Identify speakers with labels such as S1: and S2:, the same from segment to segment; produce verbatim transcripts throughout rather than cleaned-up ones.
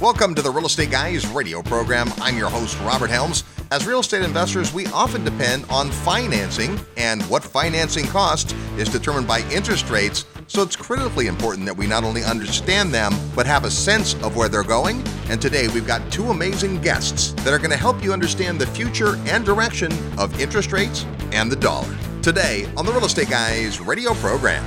S1: Welcome to the Real Estate Guys radio program. I'm your host, Robert Helms. As real estate investors, we often depend on financing, and what financing costs is determined by interest rates, so it's critically important that we not only understand them, but have a sense of where they're going. And today we've got two amazing guests that are going to help you understand the future and direction of interest rates and the dollar. Today on the Real Estate Guys radio program.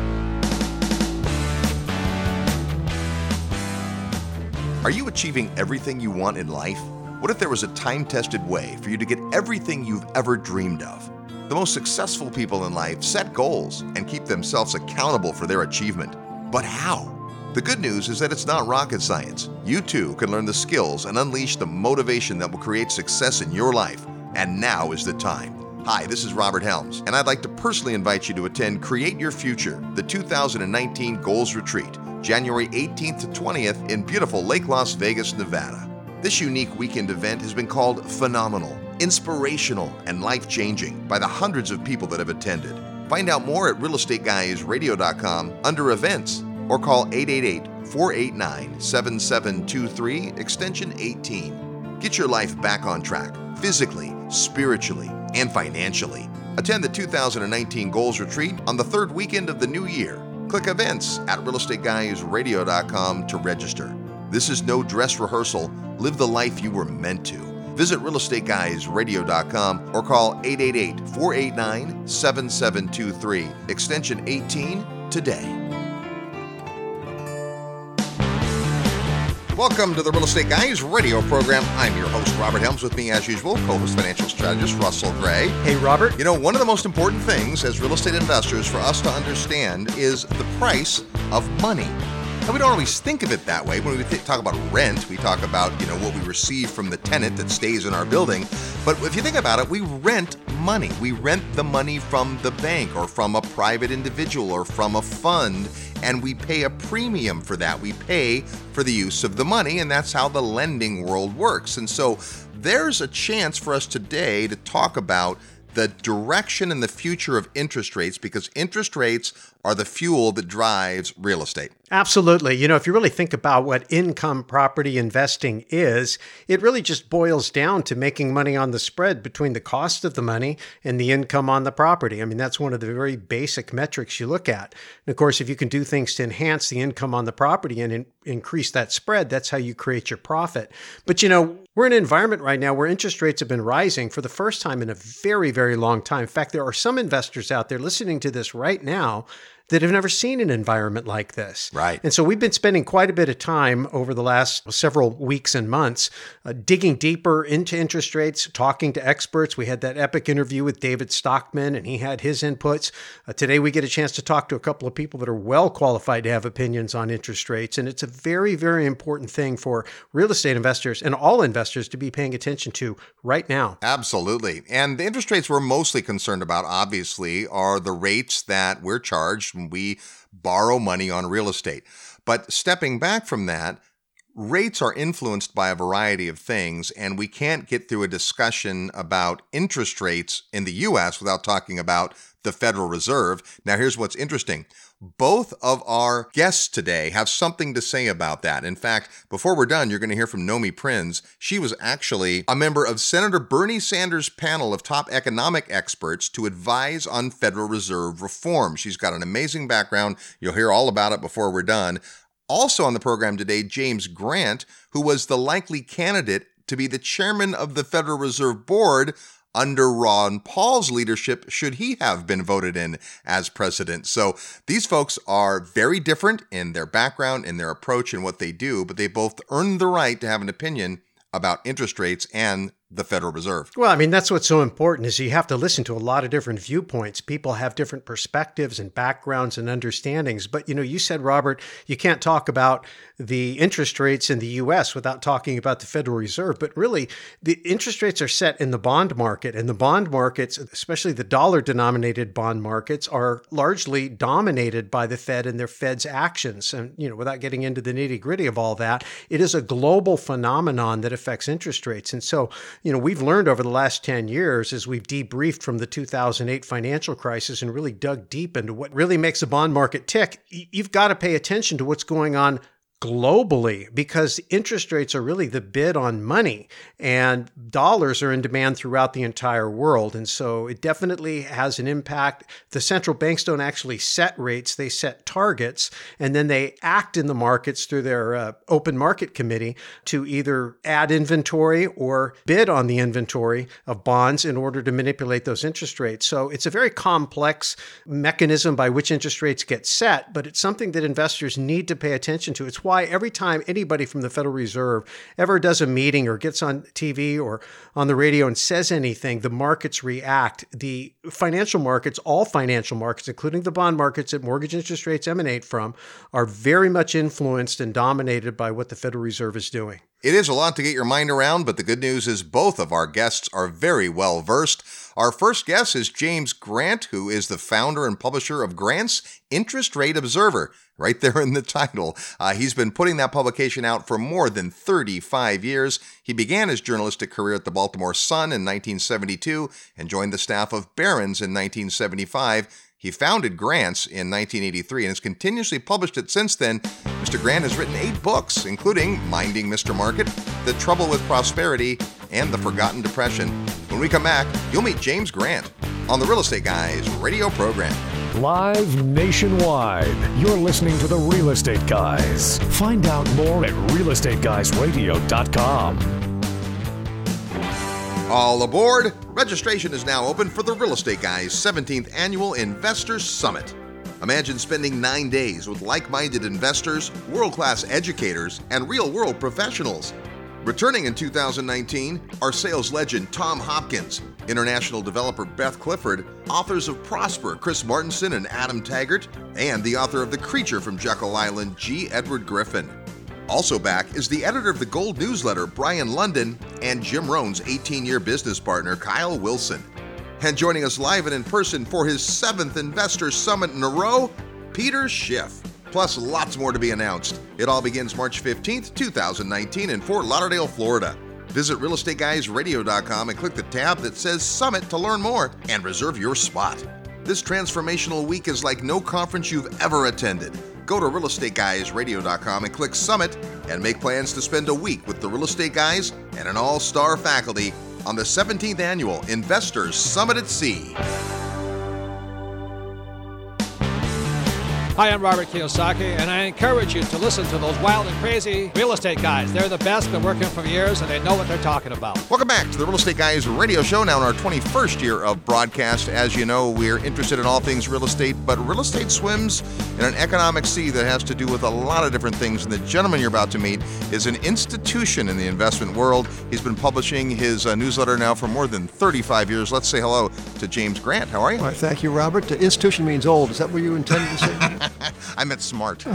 S1: Are you achieving everything you want in life? What if there was a time-tested way for you to get everything you've ever dreamed of? The most successful people in life set goals and keep themselves accountable for their achievement. But how? The good news is that it's not rocket science. You too can learn the skills and unleash the motivation that will create success in your life. And now is the time. Hi, this is Robert Helms, and I'd like to personally invite you to attend Create Your Future, the two thousand nineteen Goals Retreat, January eighteenth to twentieth in beautiful Lake Las Vegas, Nevada. This unique weekend event has been called phenomenal, inspirational, and life-changing by the hundreds of people that have attended. Find out more at real estate guys radio dot com under events or call eight eight eight, four eight nine, seven seven two three, extension eighteen. Get your life back on track, physically, spiritually, and financially. Attend the two thousand nineteen Goals Retreat on the third weekend of the new year. Click events at real estate guys radio dot com to register. This is no dress rehearsal. Live the life you were meant to. Visit real estate guys radio dot com or call eight eight eight, four eight nine, seven seven two three, extension eighteen today. Welcome to the Real Estate Guys radio program. I'm your host, Robert Helms. With me, as usual, co-host financial strategist Russell Gray.
S2: Hey, Robert.
S1: You know, one of the most important things as real estate investors for us to understand is the price of money. And we don't always think of it that way. When we th- talk about rent, we talk about, you know, what we receive from the tenant that stays in our building. But if you think about it, we rent money. We rent the money from the bank or from a private individual or from a fund, and we pay a premium for that. We pay for the use of the money, and that's how the lending world works. And so there's a chance for us today to talk about the direction and the future of interest rates, because interest rates are the fuel that drives real estate.
S2: Absolutely. You know, if you really think about what income property investing is, it really just boils down to making money on the spread between the cost of the money and the income on the property. I mean, that's one of the very basic metrics you look at. And of course, if you can do things to enhance the income on the property and in- increase that spread, that's how you create your profit. But, you know, we're in an environment right now where interest rates have been rising for the first time in a very, very long time. In fact, there are some investors out there listening to this right now that have never seen an environment like this.
S1: Right.
S2: And so we've been spending quite a bit of time over the last several weeks and months uh, digging deeper into interest rates, talking to experts. We had that epic interview with David Stockman, and he had his inputs. Uh, today we get a chance to talk to a couple of people that are well qualified to have opinions on interest rates. And it's a very, very important thing for real estate investors and all investors to be paying attention to right now.
S1: Absolutely. And the interest rates we're mostly concerned about, obviously, are the rates that we're charged when we borrow money on real estate. But stepping back from that, rates are influenced by a variety of things, and we can't get through a discussion about interest rates in the U S without talking about the Federal Reserve. Now, here's what's interesting. Both of our guests today have something to say about that. In fact, before we're done, you're going to hear from Nomi Prinz. She was actually a member of Senator Bernie Sanders' panel of top economic experts to advise on Federal Reserve reform. She's got an amazing background. You'll hear all about it before we're done. Also on the program today, James Grant, who was the likely candidate to be the chairman of the Federal Reserve Board under Ron Paul's leadership, should he have been voted in as president. So these folks are very different in their background, in their approach, and what they do, but they both earned the right to have an opinion about interest rates and the Federal Reserve.
S2: Well, I mean, that's what's so important is you have to listen to a lot of different viewpoints. People have different perspectives and backgrounds and understandings. But, you know, you said, Robert, you can't talk about the interest rates in the U S without talking about the Federal Reserve. But really, the interest rates are set in the bond market. And the bond markets, especially the dollar-denominated bond markets, are largely dominated by the Fed and their Fed's actions. And, you know, without getting into the nitty-gritty of all that, it is a global phenomenon that affects interest rates. And so, you know, we've learned over the last ten years as we've debriefed from the two thousand eight financial crisis and really dug deep into what really makes the bond market tick, you've got to pay attention to what's going on globally because interest rates are really the bid on money, and dollars are in demand throughout the entire world. And so it definitely has an impact. The central banks don't actually set rates, they set targets, and then they act in the markets through their uh, open market committee to either add inventory or bid on the inventory of bonds in order to manipulate those interest rates. So it's a very complex mechanism by which interest rates get set, but it's something that investors need to pay attention to. It's why every time anybody from the Federal Reserve ever does a meeting or gets on T V or on the radio and says anything, the markets react. The financial markets, all financial markets, including the bond markets that mortgage interest rates emanate from, are very much influenced and dominated by what the Federal Reserve is doing.
S1: It is a lot to get your mind around, but the good news is both of our guests are very well versed. Our first guest is James Grant, who is the founder and publisher of Grant's Interest Rate Observer, right there in the title. Uh, he's been putting that publication out for more than thirty-five years. He began his journalistic career at the Baltimore Sun in nineteen seventy-two and joined the staff of Barron's in nineteen seventy-five. He founded Grant's in nineteen eighty-three and has continuously published it since then. Mister Grant has written eight books, including Minding Mister Market, The Trouble with Prosperity, and The Forgotten Depression. When we come back, you'll meet James Grant on the Real Estate Guys radio program.
S3: Live nationwide, you're listening to the Real Estate Guys. Find out more at real estate guys radio dot com.
S1: All aboard! Registration is now open for the Real Estate Guys seventeenth Annual Investors Summit. Imagine spending nine days with like-minded investors, world-class educators, and real-world professionals. Returning in two thousand nineteen are sales legend Tom Hopkins, international developer Beth Clifford, authors of Prosper, Chris Martenson and Adam Taggart, and the author of The Creature from Jekyll Island, G. Edward Griffin. Also back is the editor of the Gold newsletter, Brian London, and Jim Rohn's eighteen-year business partner, Kyle Wilson. And joining us live and in person for his seventh Investor Summit in a row, Peter Schiff. Plus, lots more to be announced. It all begins March fifteenth, twenty nineteen in Fort Lauderdale, Florida. Visit real estate guys radio dot com and click the tab that says Summit to learn more and reserve your spot. This transformational week is like no conference you've ever attended. Go to real estate guys radio dot com and click Summit and make plans to spend a week with the Real Estate Guys and an all-star faculty on the seventeenth Annual Investors Summit at Sea.
S4: Hi, I'm Robert Kiyosaki, and I encourage you to listen to those wild and crazy real estate guys. They're the best, been working for years, and they know what they're talking about.
S1: Welcome back to the Real Estate Guys radio show, now in our twenty-first year of broadcast. As you know, we're interested in all things real estate, but real estate swims in an economic sea that has to do with a lot of different things. And the gentleman you're about to meet is an institution in the investment world. He's been publishing his uh, newsletter now for more than thirty-five years. Let's say hello to James Grant. How are you?
S5: All right, thank you, Robert. Uh, institution means old. Is that what you intended to say?
S1: I meant smart.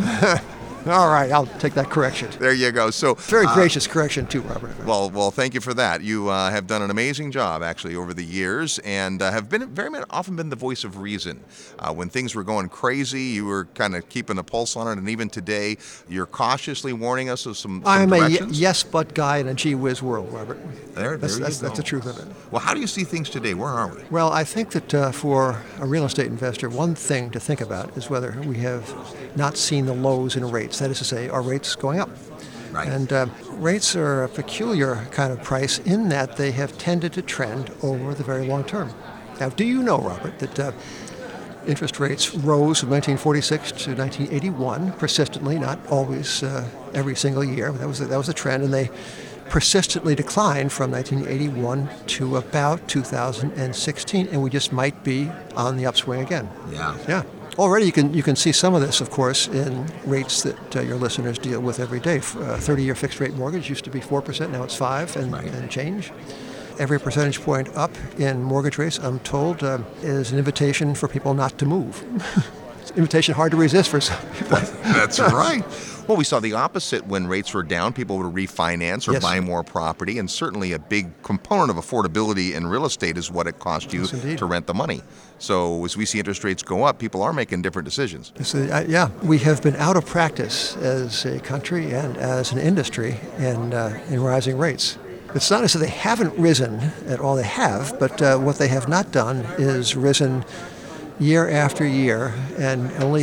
S5: All right, I'll take that correction.
S1: There you go. So
S5: Very
S1: uh,
S5: gracious correction, too, Robert.
S1: Well, well, thank you for that. You uh, have done an amazing job, actually, over the years, and uh, have been very often been the voice of reason. Uh, when things were going crazy, you were kind of keeping a pulse on it, and even today, you're cautiously warning us of some, some
S5: I'm
S1: directions.
S5: a y- yes but guy in a gee whiz world, Robert.
S1: There,
S5: that's,
S1: there
S5: that's,
S1: you go.
S5: that's the truth of it.
S1: Well, how do you see things today? Where are we?
S5: Well, I think that uh, for a real estate investor, one thing to think about is whether we have not seen the lows in rates. That is to say, are rates going up?
S1: Right.
S5: And uh, rates are a peculiar kind of price in that they have tended to trend over the very long term. Now, do you know, Robert, that uh, interest rates rose from nineteen forty-six to nineteen eighty-one persistently, not always uh, every single year. That was the, that was the trend, and they persistently declined from nineteen eighty-one to about two thousand sixteen, and we just might be on the upswing again.
S1: Yeah.
S5: Yeah. Already you can you can see some of this, of course, in rates that uh, your listeners deal with every day. Uh, thirty-year fixed-rate mortgage used to be four percent, now it's five and,
S1: Right.
S5: and change. Every percentage point up in mortgage rates, I'm told, uh, is an invitation for people not to move. It's an invitation hard to resist for some people.
S1: That's right. Well, we saw the opposite when rates were down. People would refinance or
S5: Yes.
S1: buy more property, and certainly a big component of affordability in real estate is what it costs you
S5: Yes, indeed.
S1: to rent the money. So as we see interest rates go up, people are making different decisions.
S5: So, uh, yeah, we have been out of practice as a country and as an industry in, uh, in rising rates. It's not as if they haven't risen at all, they have, but uh, what they have not done is risen year after year and only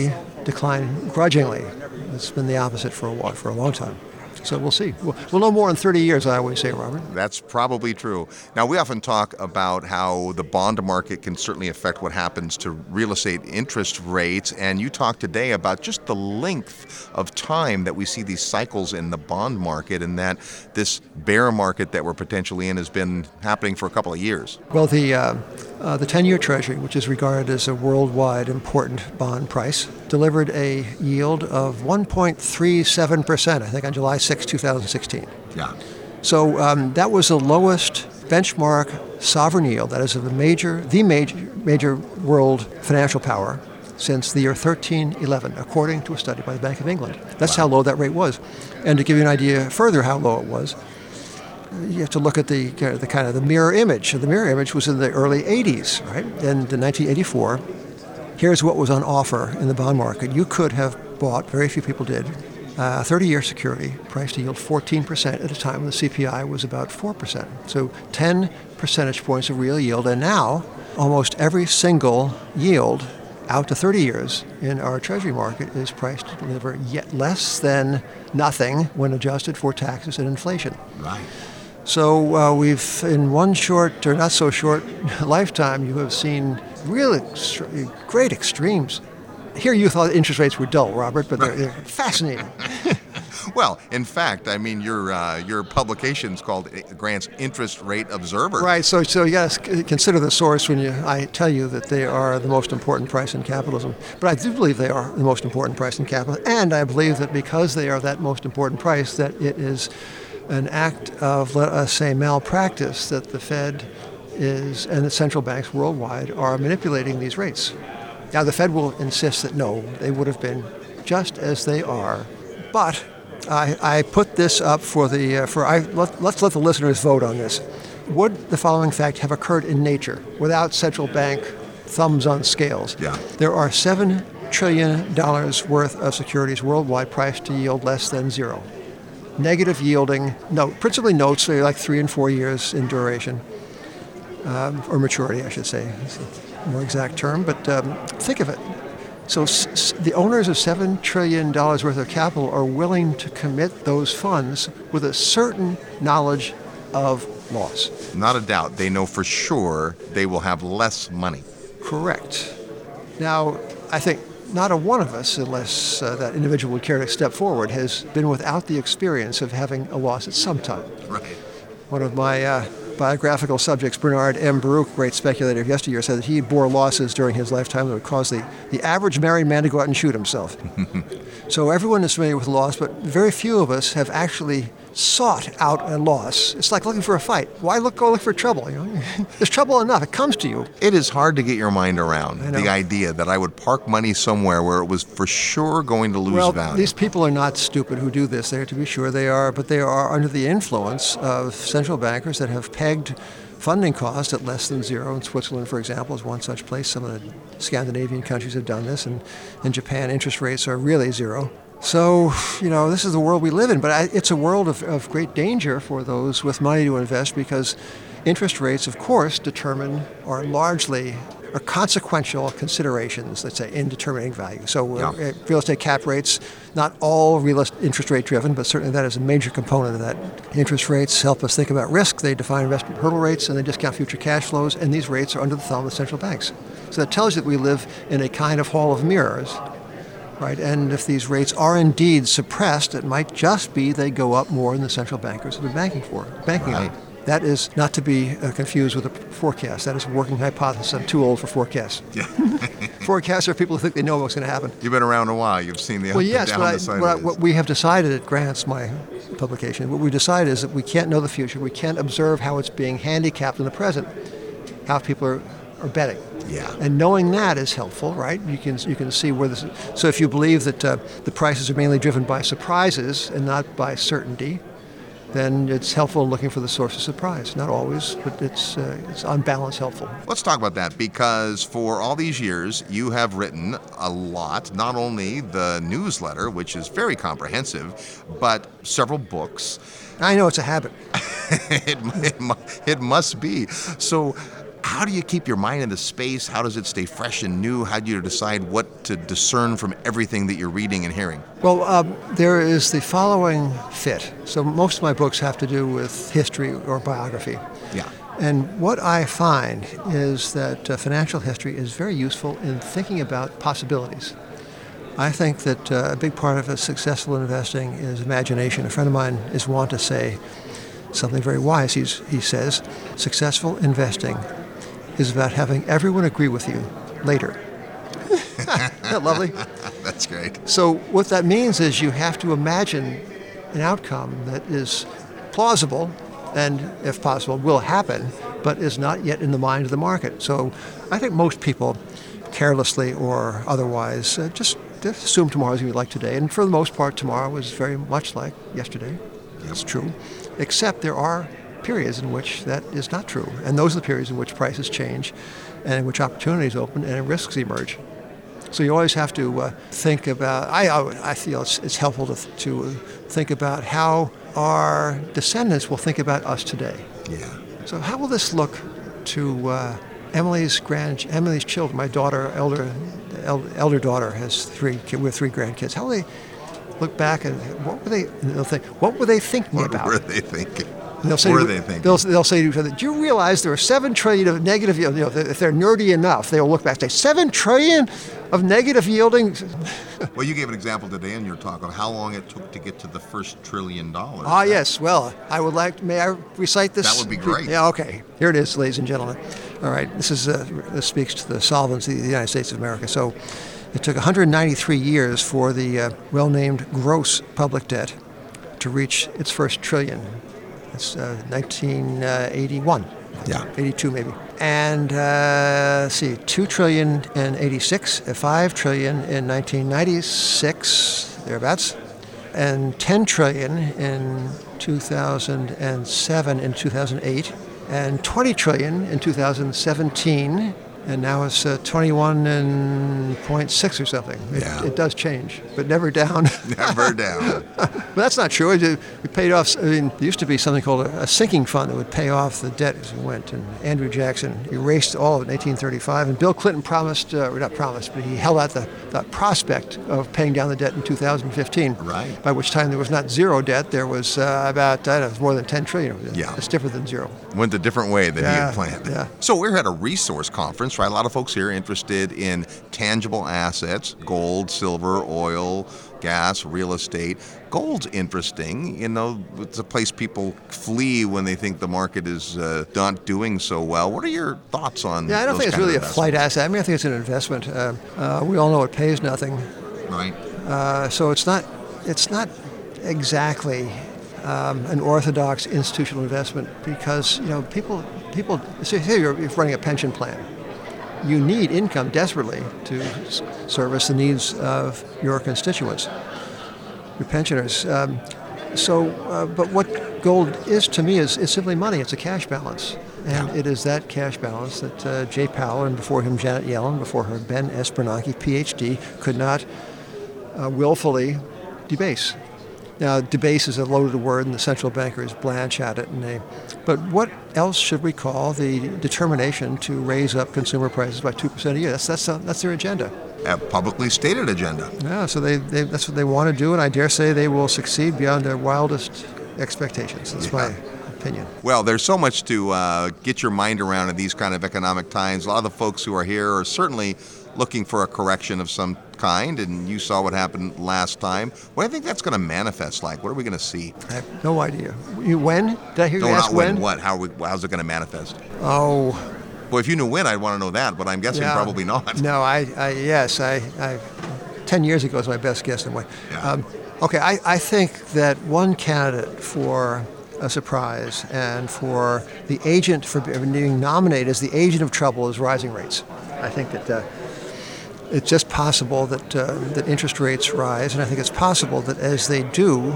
S5: decline grudgingly. It's been the opposite for a while, for a long time. So we'll see. We'll, we'll know more in thirty years, I always say, Robert.
S1: That's probably true. Now, we often talk about how the bond market can certainly affect what happens to real estate interest rates, and you talked today about just the length of time that we see these cycles in the bond market, and that this bear market that we're potentially in has been happening for a couple of years.
S5: Well, the uh, uh, the ten-year Treasury, which is regarded as a worldwide important bond price, delivered a yield of one point three seven percent, I think, on July sixth, twenty sixteen.
S1: Yeah.
S5: So um, that was the lowest benchmark sovereign yield, that is of the major, the major, major world financial power, since the year thirteen eleven, according to a study by the Bank of England. That's wow. how low that rate was. And to give you an idea further how low it was, you have to look at the, uh, the kind of the mirror image. The mirror image was in the early eighties, right? And in nineteen eighty-four, here's what was on offer in the bond market. You could have bought, very few people did, a thirty-year security priced to yield fourteen percent at a time when the C P I was about four percent. So ten percentage points of real yield. And now, almost every single yield out to thirty years in our Treasury market is priced to deliver yet less than nothing when adjusted for taxes and inflation.
S1: Right.
S5: So uh, we've, in one short or not so short lifetime, you have seen really extre- great extremes. Here you thought interest rates were dull, Robert, but they're, they're fascinating.
S1: Well, in fact, I mean, your uh, your publication's called Grant's Interest Rate Observer.
S5: Right, so so you got to consider the source when you I tell you that they are the most important price in capitalism. But I do believe they are the most important price in capitalism, and I believe that because they are that most important price, that it is an act of, let us say, malpractice that the Fed is and the central banks worldwide are manipulating these rates. Now, the Fed will insist that no, they would have been just as they are, but I, I put this up for the uh, for I let, let's let the listeners vote on this. Would the following fact have occurred in nature without central bank thumbs on scales?
S1: Yeah.
S5: There are seven trillion dollars worth of securities worldwide priced to yield less than zero. Negative yielding, no, principally notes, they're like three and four years in duration, um, or maturity, I should say. It's a more exact term, but um, think of it. So s- s- the owners of seven trillion dollars worth of capital are willing to commit those funds with a certain knowledge of loss.
S1: Not a doubt. They know for sure they will have less money.
S5: Correct. Now, I think not a one of us, unless uh, that individual would care to step forward, has been without the experience of having a loss at some time.
S1: Right.
S5: One of my uh, biographical subjects, Bernard M. Baruch, great speculator of yesteryear, said that he bore losses during his lifetime that would cause the, the average married man to go out and shoot himself. So everyone is familiar with loss, but very few of us have actually sought out a loss. It's like looking for a fight. Why look go look for trouble? You know, there's trouble enough. It comes to you.
S1: It is hard to get your mind around
S5: I know.
S1: the idea that I would park money somewhere where it was for sure going to lose
S5: Well,
S1: value.
S5: these people are not stupid who do this. They are, to be sure, they are, but they are under the influence of central bankers that have pegged funding costs at less than zero. And Switzerland, for example, is one such place. Some of the Scandinavian countries have done this, and in Japan, interest rates are really zero. So, you know, this is the world we live in, but I, it's a world of, of great danger for those with money to invest, because interest rates, of course, determine or largely are consequential considerations, let's say, in determining value. So
S1: Yeah.
S5: uh, real estate cap rates, not all real estate interest rate driven, but certainly that is a major component of that. Interest rates help us think about risk. They define investment hurdle rates, and they discount future cash flows, and these rates are under the thumb of the central banks. So that tells you that we live in a kind of hall of mirrors. Right, and if these rates are indeed suppressed, it might just be they go up more than the central bankers have been banking for, banking
S1: Right.
S5: on. That is not to be uh, confused with a forecast. That is a working hypothesis. I'm too old for forecasts.
S1: Yeah.
S5: Forecasts are people who think they know what's going to happen.
S1: You've been around a while. You've seen the up
S5: Well,
S1: and
S5: yes,
S1: down
S5: but I,
S1: the side
S5: what, I,
S1: of
S5: what
S1: this.
S5: we have decided at Grants, my publication, what we decided is that we can't know the future. We can't observe how it's being handicapped in the present, how people are, are betting.
S1: Yeah.
S5: And knowing that is helpful, right? You can you can see where this. So if you believe that uh, the prices are mainly driven by surprises and not by certainty, then it's helpful in looking for the source of surprise. Not always, but it's uh, it's on balance helpful.
S1: Let's talk about that, because for all these years, you have written a lot, not only the newsletter, which is very comprehensive, but several books.
S5: I know it's a habit.
S1: it, it, mu- it must be. So how do you keep your mind in the space? How does it stay fresh and new? How do you decide what to discern from everything that you're reading and hearing?
S5: Well, um, there is the following fit. So most of my books have to do with history or biography.
S1: Yeah.
S5: And what I find is that uh, financial history is very useful in thinking about possibilities. I think that uh, a big part of a successful investing is imagination. A friend of mine is wont to say something very wise. He's, he says, successful investing is about having everyone agree with you later. Isn't that lovely?
S1: That's great.
S5: So what that means is you have to imagine an outcome that is plausible and, if possible, will happen, but is not yet in the mind of the market. So I think most people, carelessly or otherwise, uh, just, just assume tomorrow's going to be like today. And for the most part, tomorrow was very much like yesterday. That's true. Except there are periods in which that is not true. And those are the periods in which prices change and in which opportunities open and risks emerge. So you always have to uh, think about, I I feel it's, it's helpful to, to think about how our descendants will think about us today.
S1: Yeah.
S5: So how will this look to uh, Emily's grand, Emily's children? My daughter, elder, elder, elder daughter has three, we have three grandkids. How will they look back and what were they, they'll think, what were they thinking
S1: What
S5: about?
S1: were they thinking?
S5: And they'll say,
S1: What
S5: to,
S1: are they thinking?
S5: They'll, they'll say to each other, do you realize there are seven trillion of negative, you know, if they're nerdy enough, they'll look back and say, seven trillion of negative yielding?
S1: Well, you gave an example today in your talk of how long it took to get to the first trillion dollars.
S5: Ah, yes. Well, I would like, may I recite this?
S1: That would be great.
S5: Yeah, okay. Here it is, ladies and gentlemen. All right, this is uh, this speaks to the solvency of the United States of America. So it took one hundred ninety-three years for the uh, well-named gross public debt to reach its first trillion. It's uh, nineteen eighty-one.
S1: Yeah.
S5: eighty-two maybe. And uh, let's see, two trillion in eighty-six, uh, five trillion in nineteen ninety-six, thereabouts, and ten trillion in two thousand seven and two thousand eight, and twenty trillion in two thousand seventeen. And now it's uh, twenty-one point six or something. It,
S1: Yeah.
S5: it does change, but never down.
S1: Never down.
S5: But that's not true. It- We paid off, I mean, there used to be something called a, a sinking fund that would pay off the debt as it went. And Andrew Jackson erased all of it in eighteen thirty-five. And Bill Clinton promised, uh, or not promised, but he held out the, the prospect of paying down the debt in two thousand fifteen.
S1: Right.
S5: By which time there was not zero debt. There was uh, about, I don't know, more than ten trillion.
S1: Yeah.
S5: It's different than zero.
S1: Went a different way than he
S5: Yeah,
S1: had planned.
S5: yeah.
S1: So we're at a resource conference, right? A lot of folks here interested in tangible assets, gold, silver, oil, gas, real estate. Gold's interesting. You know, it's a place people flee when they think the market is uh, not doing so well. What are your thoughts on
S5: Yeah, I don't
S1: those
S5: think it's
S1: kind of
S5: really a flight
S1: investments?
S5: asset. I mean, I think it's an investment. Uh, uh, we all know it pays nothing.
S1: Right.
S5: Uh, so it's not, it's not exactly um, an orthodox institutional investment because, you know, people, people say, hey, you're, you're running a pension plan. You need income desperately to s- service the needs of your constituents, your pensioners. Um, so, uh, but what gold is to me is, is simply money. It's a cash balance. And
S1: Yeah.
S5: it is that cash balance that uh, Jay Powell and before him Janet Yellen, before her Ben S. Bernanke, P H D, could not uh, willfully debase. Now, debase is a loaded word, and the central bankers blanch at it. And they, but what else should we call the determination to raise up consumer prices by two percent a year? That's that's uh, that's their agenda.
S1: A publicly stated agenda.
S5: Yeah, so they, they that's what they want to do, and I dare say they will succeed beyond their wildest expectations. That's my
S1: Yeah.
S5: opinion.
S1: Well, there's so much to uh, get your mind around in these kind of economic times. A lot of the folks who are here are certainly looking for a correction of some kind, and you saw what happened last time. What do you think that's going to manifest like? What are we going to see?
S5: I have no idea. You, when? Did I hear
S1: No,
S5: you ask
S1: not when.
S5: when?
S1: What? How? Are we, how's it going to manifest?
S5: Oh,
S1: Well, if you knew when, I'd want to know that, but I'm guessing
S5: yeah.
S1: probably not.
S5: No, I, I yes, I, I, ten years ago was my best guess in a way.
S1: Yeah.
S5: Um, okay, I, I think that one candidate for a surprise and for the agent for being nominated as the agent of trouble is rising rates. I think that uh, it's just possible that uh, that interest rates rise, and I think it's possible that as they do,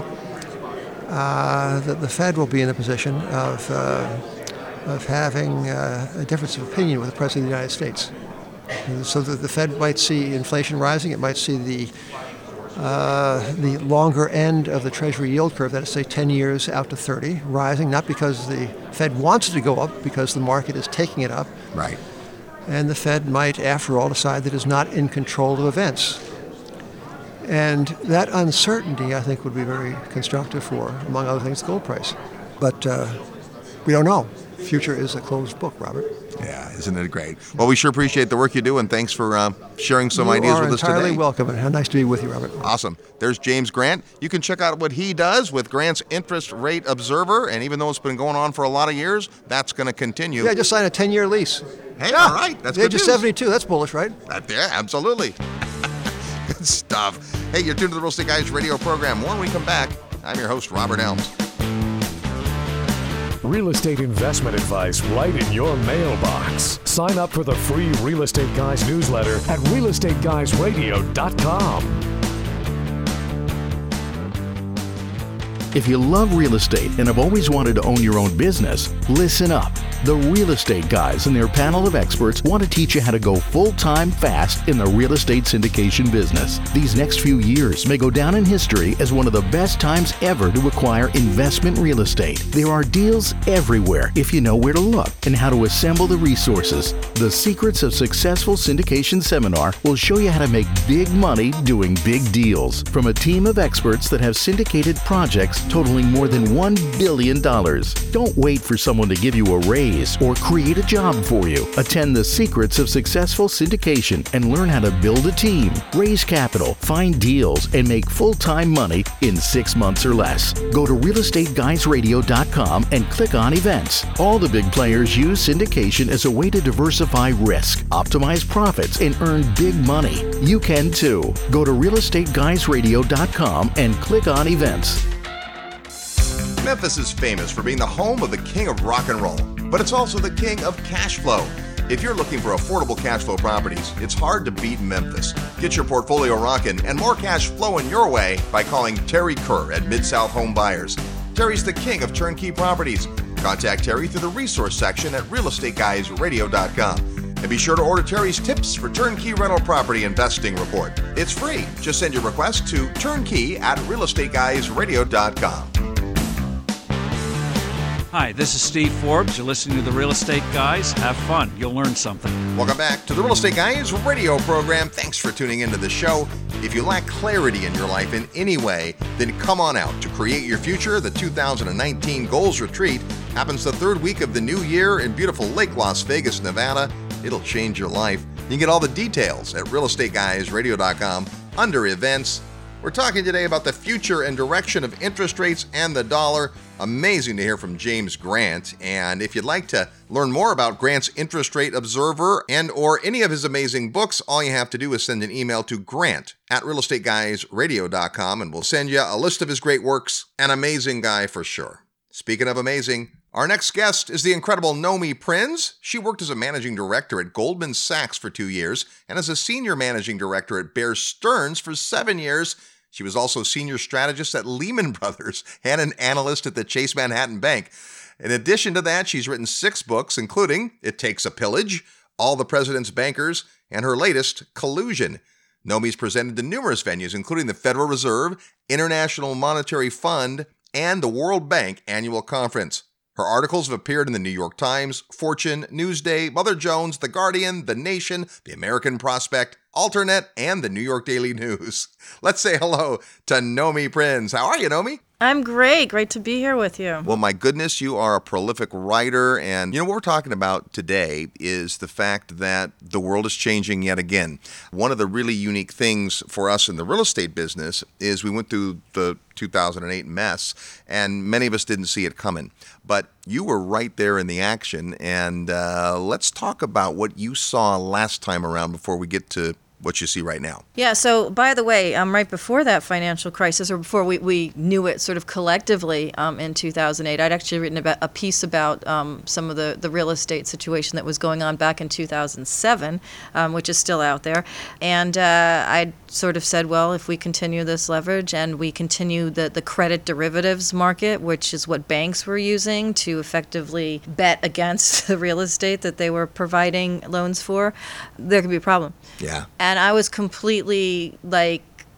S5: uh, that the Fed will be in the position of uh, of having uh, a difference of opinion with the President of the United States. And so that the Fed might see inflation rising, it might see the uh, the longer end of the Treasury yield curve, that is, say, ten years out to thirty, rising, not because the Fed wants it to go up, because the market is taking it up.
S1: Right.
S5: And the Fed might, after all, decide that it's not in control of events. And that uncertainty, I think, would be very constructive for, among other things, the gold price. But uh, we don't know. Future is a closed book, Robert.
S1: Yeah, isn't it great? Well, we sure appreciate the work you do, and thanks for uh, sharing some
S5: you
S1: ideas
S5: are
S1: with us today.
S5: entirely welcome, and how nice to be with you, Robert.
S1: Awesome. There's James Grant. You can check out what he does with Grant's Interest Rate Observer, and even though it's been going on for a lot of years, that's going to continue.
S5: Yeah, just signed a ten-year lease.
S1: Hey, all right. That's
S5: the
S1: good
S5: age of
S1: news.
S5: seventy-two. That's bullish, right?
S1: That, yeah, absolutely. Good stuff. Hey, you're tuned to the Real Estate Guys radio program. More when we come back. I'm your host, Robert Helms.
S3: Real estate investment advice right in your mailbox. Sign up for the free Real Estate Guys newsletter at real estate guys radio dot com.
S6: If you love real estate and have always wanted to own your own business, listen up. The Real Estate Guys and their panel of experts want to teach you how to go full-time fast in the real estate syndication business. These next few years may go down in history as one of the best times ever to acquire investment real estate. There are deals everywhere if you know where to look and how to assemble the resources. The Secrets of Successful Syndication seminar will show you how to make big money doing big deals from a team of experts that have syndicated projects totaling more than one billion dollars. Don't wait for someone to give you a raise or create a job for you. Attend the Secrets of Successful Syndication and learn how to build a team, raise capital, find deals, and make full-time money in six months or less. Go to real estate guys radio dot com and click on events. All the big players use syndication as a way to diversify risk, optimize profits, and earn big money. You can too. Go to real estate guys radio dot com and click on events.
S1: Memphis is famous for being the home of the king of rock and roll, but it's also the king of cash flow. If you're looking for affordable cash flow properties, it's hard to beat Memphis. Get your portfolio rocking and more cash flowing your way by calling Terry Kerr at Mid-South Home Buyers. Terry's the king of turnkey properties. Contact Terry through the resource section at real estate guys radio dot com. And be sure to order Terry's tips for turnkey rental property investing report. It's free. Just send your request to turnkey at real estate guys radio dot com.
S7: Hi, this is Steve Forbes. You're listening to The Real Estate Guys. Have fun. You'll learn something.
S1: Welcome back to the Real Estate Guys radio program. Thanks for tuning into the show. If you lack clarity in your life in any way, then come on out to Create Your Future. The two thousand nineteen Goals Retreat happens the third week of the new year in beautiful Lake Las Vegas, Nevada. It'll change your life. You can get all the details at real estate guys radio dot com under events. We're talking today about the future and direction of interest rates and the dollar. Amazing to hear from James Grant. And if you'd like to learn more about Grant's Interest Rate Observer and or any of his amazing books, all you have to do is send an email to grant at real estate guys radio dot com and we'll send you a list of his great works. An amazing guy for sure. Speaking of amazing, our next guest is the incredible Nomi Prinz. She worked as a managing director at Goldman Sachs for two years and as a senior managing director at Bear Stearns for seven years. She was also senior strategist at Lehman Brothers and an analyst at the Chase Manhattan Bank. In addition to that, she's written six books, including It Takes a Pillage, All the President's Bankers, and her latest, Collusion. Nomi's presented to numerous venues, including the Federal Reserve, International Monetary Fund, and the World Bank Annual Conference. Her articles have appeared in the New York Times, Fortune, Newsday, Mother Jones, The Guardian, The Nation, The American Prospect, Alternet, and the New York Daily News. Let's say hello to Nomi Prinz. How are you, Nomi?
S8: I'm great. Great to be here with you.
S1: Well, my goodness, you are a prolific writer. And, you know, what we're talking about today is the fact that the world is changing yet again. One of the really unique things for us in the real estate business is we went through the two thousand eight mess, and many of us didn't see it coming. But you were right there in the action. And uh, let's talk about what you saw last time around before we get to what you see right now.
S8: Yeah, so by the way, um, right before that financial crisis, or before we, we knew it sort of collectively um, in two thousand eight, I'd actually written about a piece about um, some of the, the real estate situation that was going on back in two thousand seven, um, which is still out there. And uh, I sort of said, well, if we continue this leverage and we continue the, the credit derivatives market, which is what banks were using to effectively bet against the real estate that they were providing loans for, there could be a problem.
S1: Yeah.
S8: And I was completely like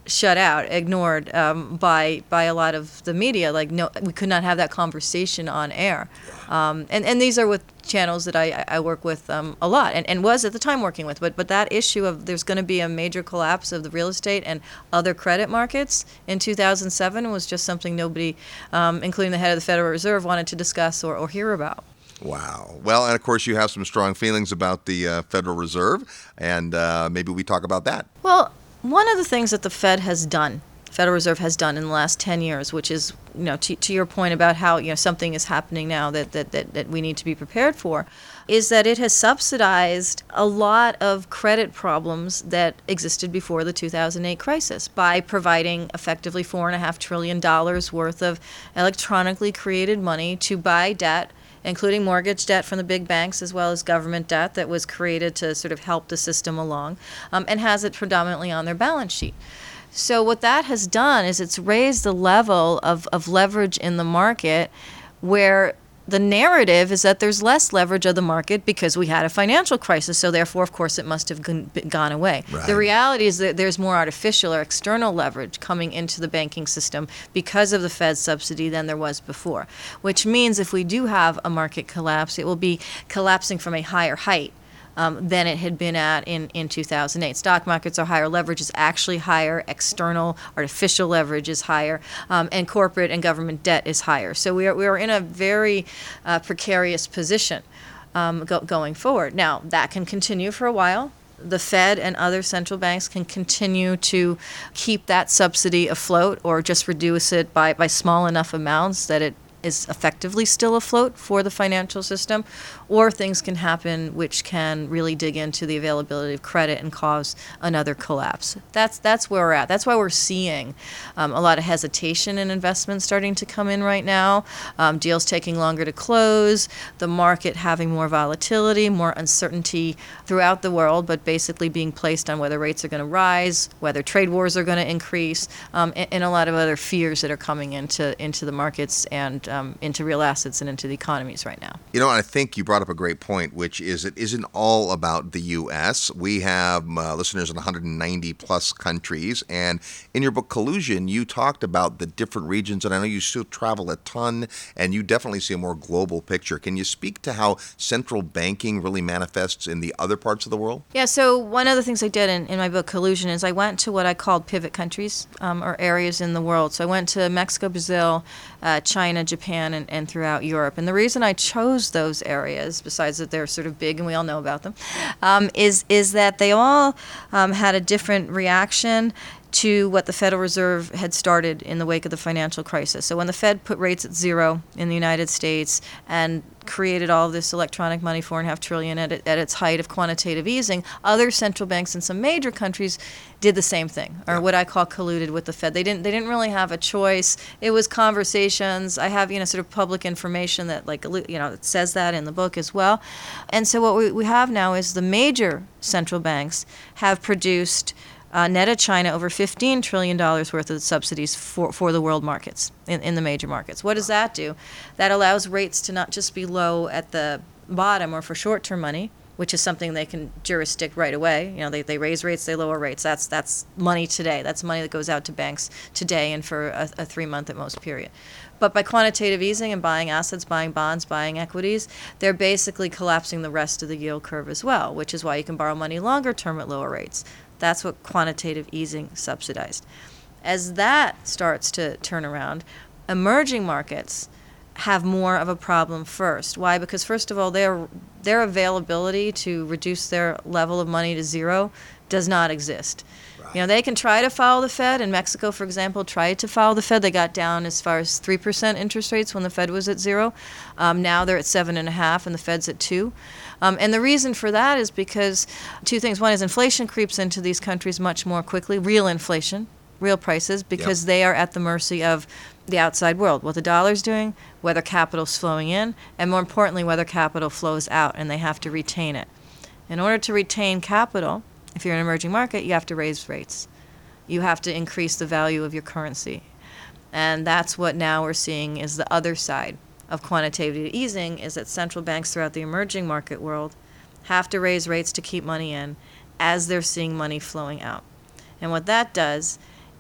S8: shut out, ignored um, by by a lot of the media. Like, no, we could not have that conversation on air. Um, and, and these are with channels that I, I work with um, a lot, and, and was at the time working with. But but that issue of there's going to be a major collapse of the real estate and other credit markets in two thousand seven was just something nobody, um, including the head of the Federal Reserve, wanted to discuss or, or hear about.
S1: Wow. Well, and of course, you have some strong feelings about the uh, Federal Reserve, and uh, maybe we talk about that.
S8: Well, one of the things that the Fed has done, Federal Reserve has done in the last ten years, which is, you know, to, to your point about how, you know, something is happening now that, that, that, that we need to be prepared for, is that it has subsidized a lot of credit problems that existed before the two thousand eight crisis by providing effectively four point five trillion dollars worth of electronically created money to buy debt, including mortgage debt from the big banks as well as government debt that was created to sort of help the system along, um, and has it predominantly on their balance sheet. So what that has done is it's raised the level of, of leverage in the market, where the narrative is that there's less leverage of the market because we had a financial crisis, so therefore, of course, it must have gone, gone away.
S1: Right.
S8: The reality is that there's more artificial or external leverage coming into the banking system because of the Fed's subsidy than there was before, which means if we do have a market collapse, it will be collapsing from a higher height Um, than it had been at in, in two thousand eight. Stock markets are higher, leverage is actually higher, external artificial leverage is higher, um, and corporate and government debt is higher. So we are, we are in a very uh, precarious position um, go, going forward. Now, that can continue for a while. The Fed and other central banks can continue to keep that subsidy afloat or just reduce it by, by small enough amounts that it is effectively still afloat for the financial system, or things can happen which can really dig into the availability of credit and cause another collapse. That's that's where we're at. That's why we're seeing um, a lot of hesitation in investments starting to come in right now, um, deals taking longer to close, the market having more volatility, more uncertainty throughout the world, but basically being placed on whether rates are going to rise, whether trade wars are going to increase, um, and, and a lot of other fears that are coming into into the markets and Um, into real assets and into the economies right now.
S1: You know, I think you brought up a great point, which is it isn't all about the U S. We have uh, listeners in one hundred ninety plus countries. And in your book, Collusion, you talked about the different regions. And I know you still travel a ton, and you definitely see a more global picture. Can you speak to how central banking really manifests in the other parts of the world?
S8: Yeah, so one of the things I did in, in my book, Collusion, is I went to what I called pivot countries um, or areas in the world. So I went to Mexico, Brazil, uh, China, Japan, and, and throughout Europe. And the reason I chose those areas, besides that they're sort of big and we all know about them, um, is is that they all um, had a different reaction to what the Federal Reserve had started in the wake of the financial crisis. So when the Fed put rates at zero in the United States and created all of this electronic money, four and a half trillion at, at its height of quantitative easing, other central banks in some major countries did the same thing, or what I call colluded with the Fed. They didn't. They didn't really have a choice. It was conversations. I have, you know, sort of public information that, like, you know, it says that in the book as well. And so what we, we have now is the major central banks have produced Uh, net of China over fifteen trillion dollars worth of subsidies for, for the world markets, in, in the major markets. What does that do? That allows rates to not just be low at the bottom or for short-term money, which is something they can jurisdict right away. You know, they, they raise rates, they lower rates. That's that's money today. That's money that goes out to banks today and for a, a three-month at most period. But by quantitative easing and buying assets, buying bonds, buying equities, they're basically collapsing the rest of the yield curve as well, which is why you can borrow money longer term at lower rates. That's what quantitative easing subsidized. As that starts to turn around, emerging markets have more of a problem first. Why? Because first of all, their their availability to reduce their level of money to zero does not exist. Right. You know, they can try to follow the Fed. In Mexico, for example, tried to follow the Fed. They got down as far as three percent interest rates when the Fed was at zero. Um, now they're at seven and a half, and the Fed's at two. Um, and the reason for that is because two things. One is inflation creeps into these countries much more quickly, real inflation, real prices, because yep. they are at the mercy of the outside world, what the dollar's doing, whether capital's flowing in, and more importantly, whether capital flows out, and they have to retain it. In order to retain capital, if you're an emerging market, you have to raise rates. You have to increase the value of your currency. And that's what now we're seeing is the other side of quantitative easing, is that central banks throughout the emerging market world have to raise rates to keep money in as they're seeing money flowing out. And what that does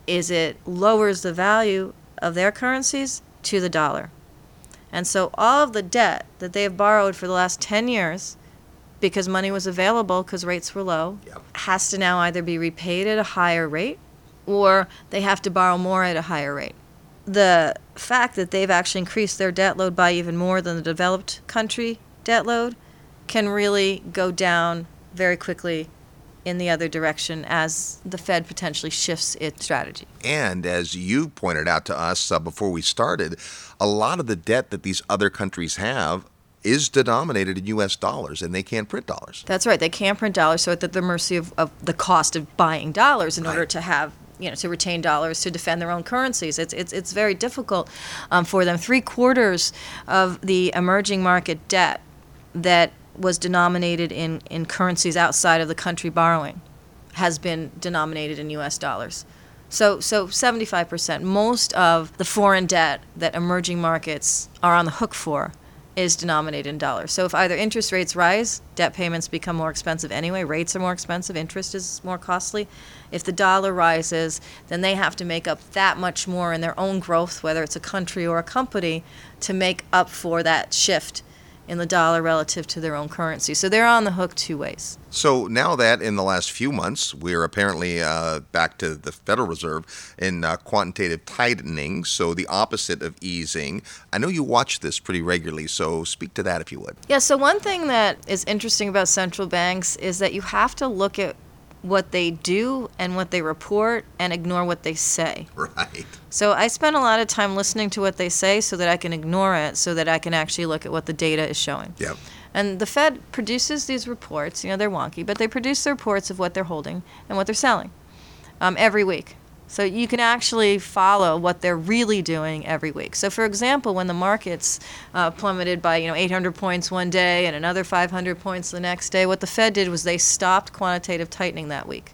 S8: is it lowers the value of their currencies to the dollar. And so all of the debt that they have borrowed for the last ten years, because money was available because rates were low,
S1: Yep.
S8: has to now either be repaid at a higher rate or they have to borrow more at a higher rate. The fact that they've actually increased their debt load by even more than the developed country debt load can really go down very quickly in the other direction as the Fed potentially shifts its strategy.
S1: And as you pointed out to us uh, before we started, a lot of the debt that these other countries have is denominated in U S dollars, and they can't print dollars.
S8: That's right. They can't print dollars, so it's at the mercy of, of the cost of buying dollars in
S1: Right.
S8: order to have, you know, to retain dollars to defend their own currencies. It's it's it's very difficult um, for them. Three quarters of the emerging market debt that was denominated in, in currencies outside of the country borrowing has been denominated in U S dollars. So so seventy-five percent, most of the foreign debt that emerging markets are on the hook for is denominated in dollars. So if either interest rates rise, debt payments become more expensive anyway, rates are more expensive, interest is more costly. If the dollar rises, then they have to make up that much more in their own growth, whether it's a country or a company, to make up for that shift in the dollar relative to their own currency. So they're on the hook two ways.
S1: So now that in the last few months, we're apparently uh, back to the Federal Reserve in uh, quantitative tightening, so the opposite of easing. I know you watch this pretty regularly, so speak to that if you would.
S8: Yeah, so one thing that is interesting about central banks is that you have to look at what they do and what they report and ignore what they say.
S1: Right.
S8: So I spend a lot of time listening to what they say so that I can ignore it, so that I can actually look at what the data is showing.
S1: Yep.
S8: And the Fed produces these reports, you know, they're wonky, but they produce the reports of what they're holding and what they're selling um, every week. So you can actually follow what they're really doing every week. So for example, when the markets uh, plummeted by, you know, eight hundred points one day and another five hundred points the next day, what the Fed did was they stopped quantitative tightening that week.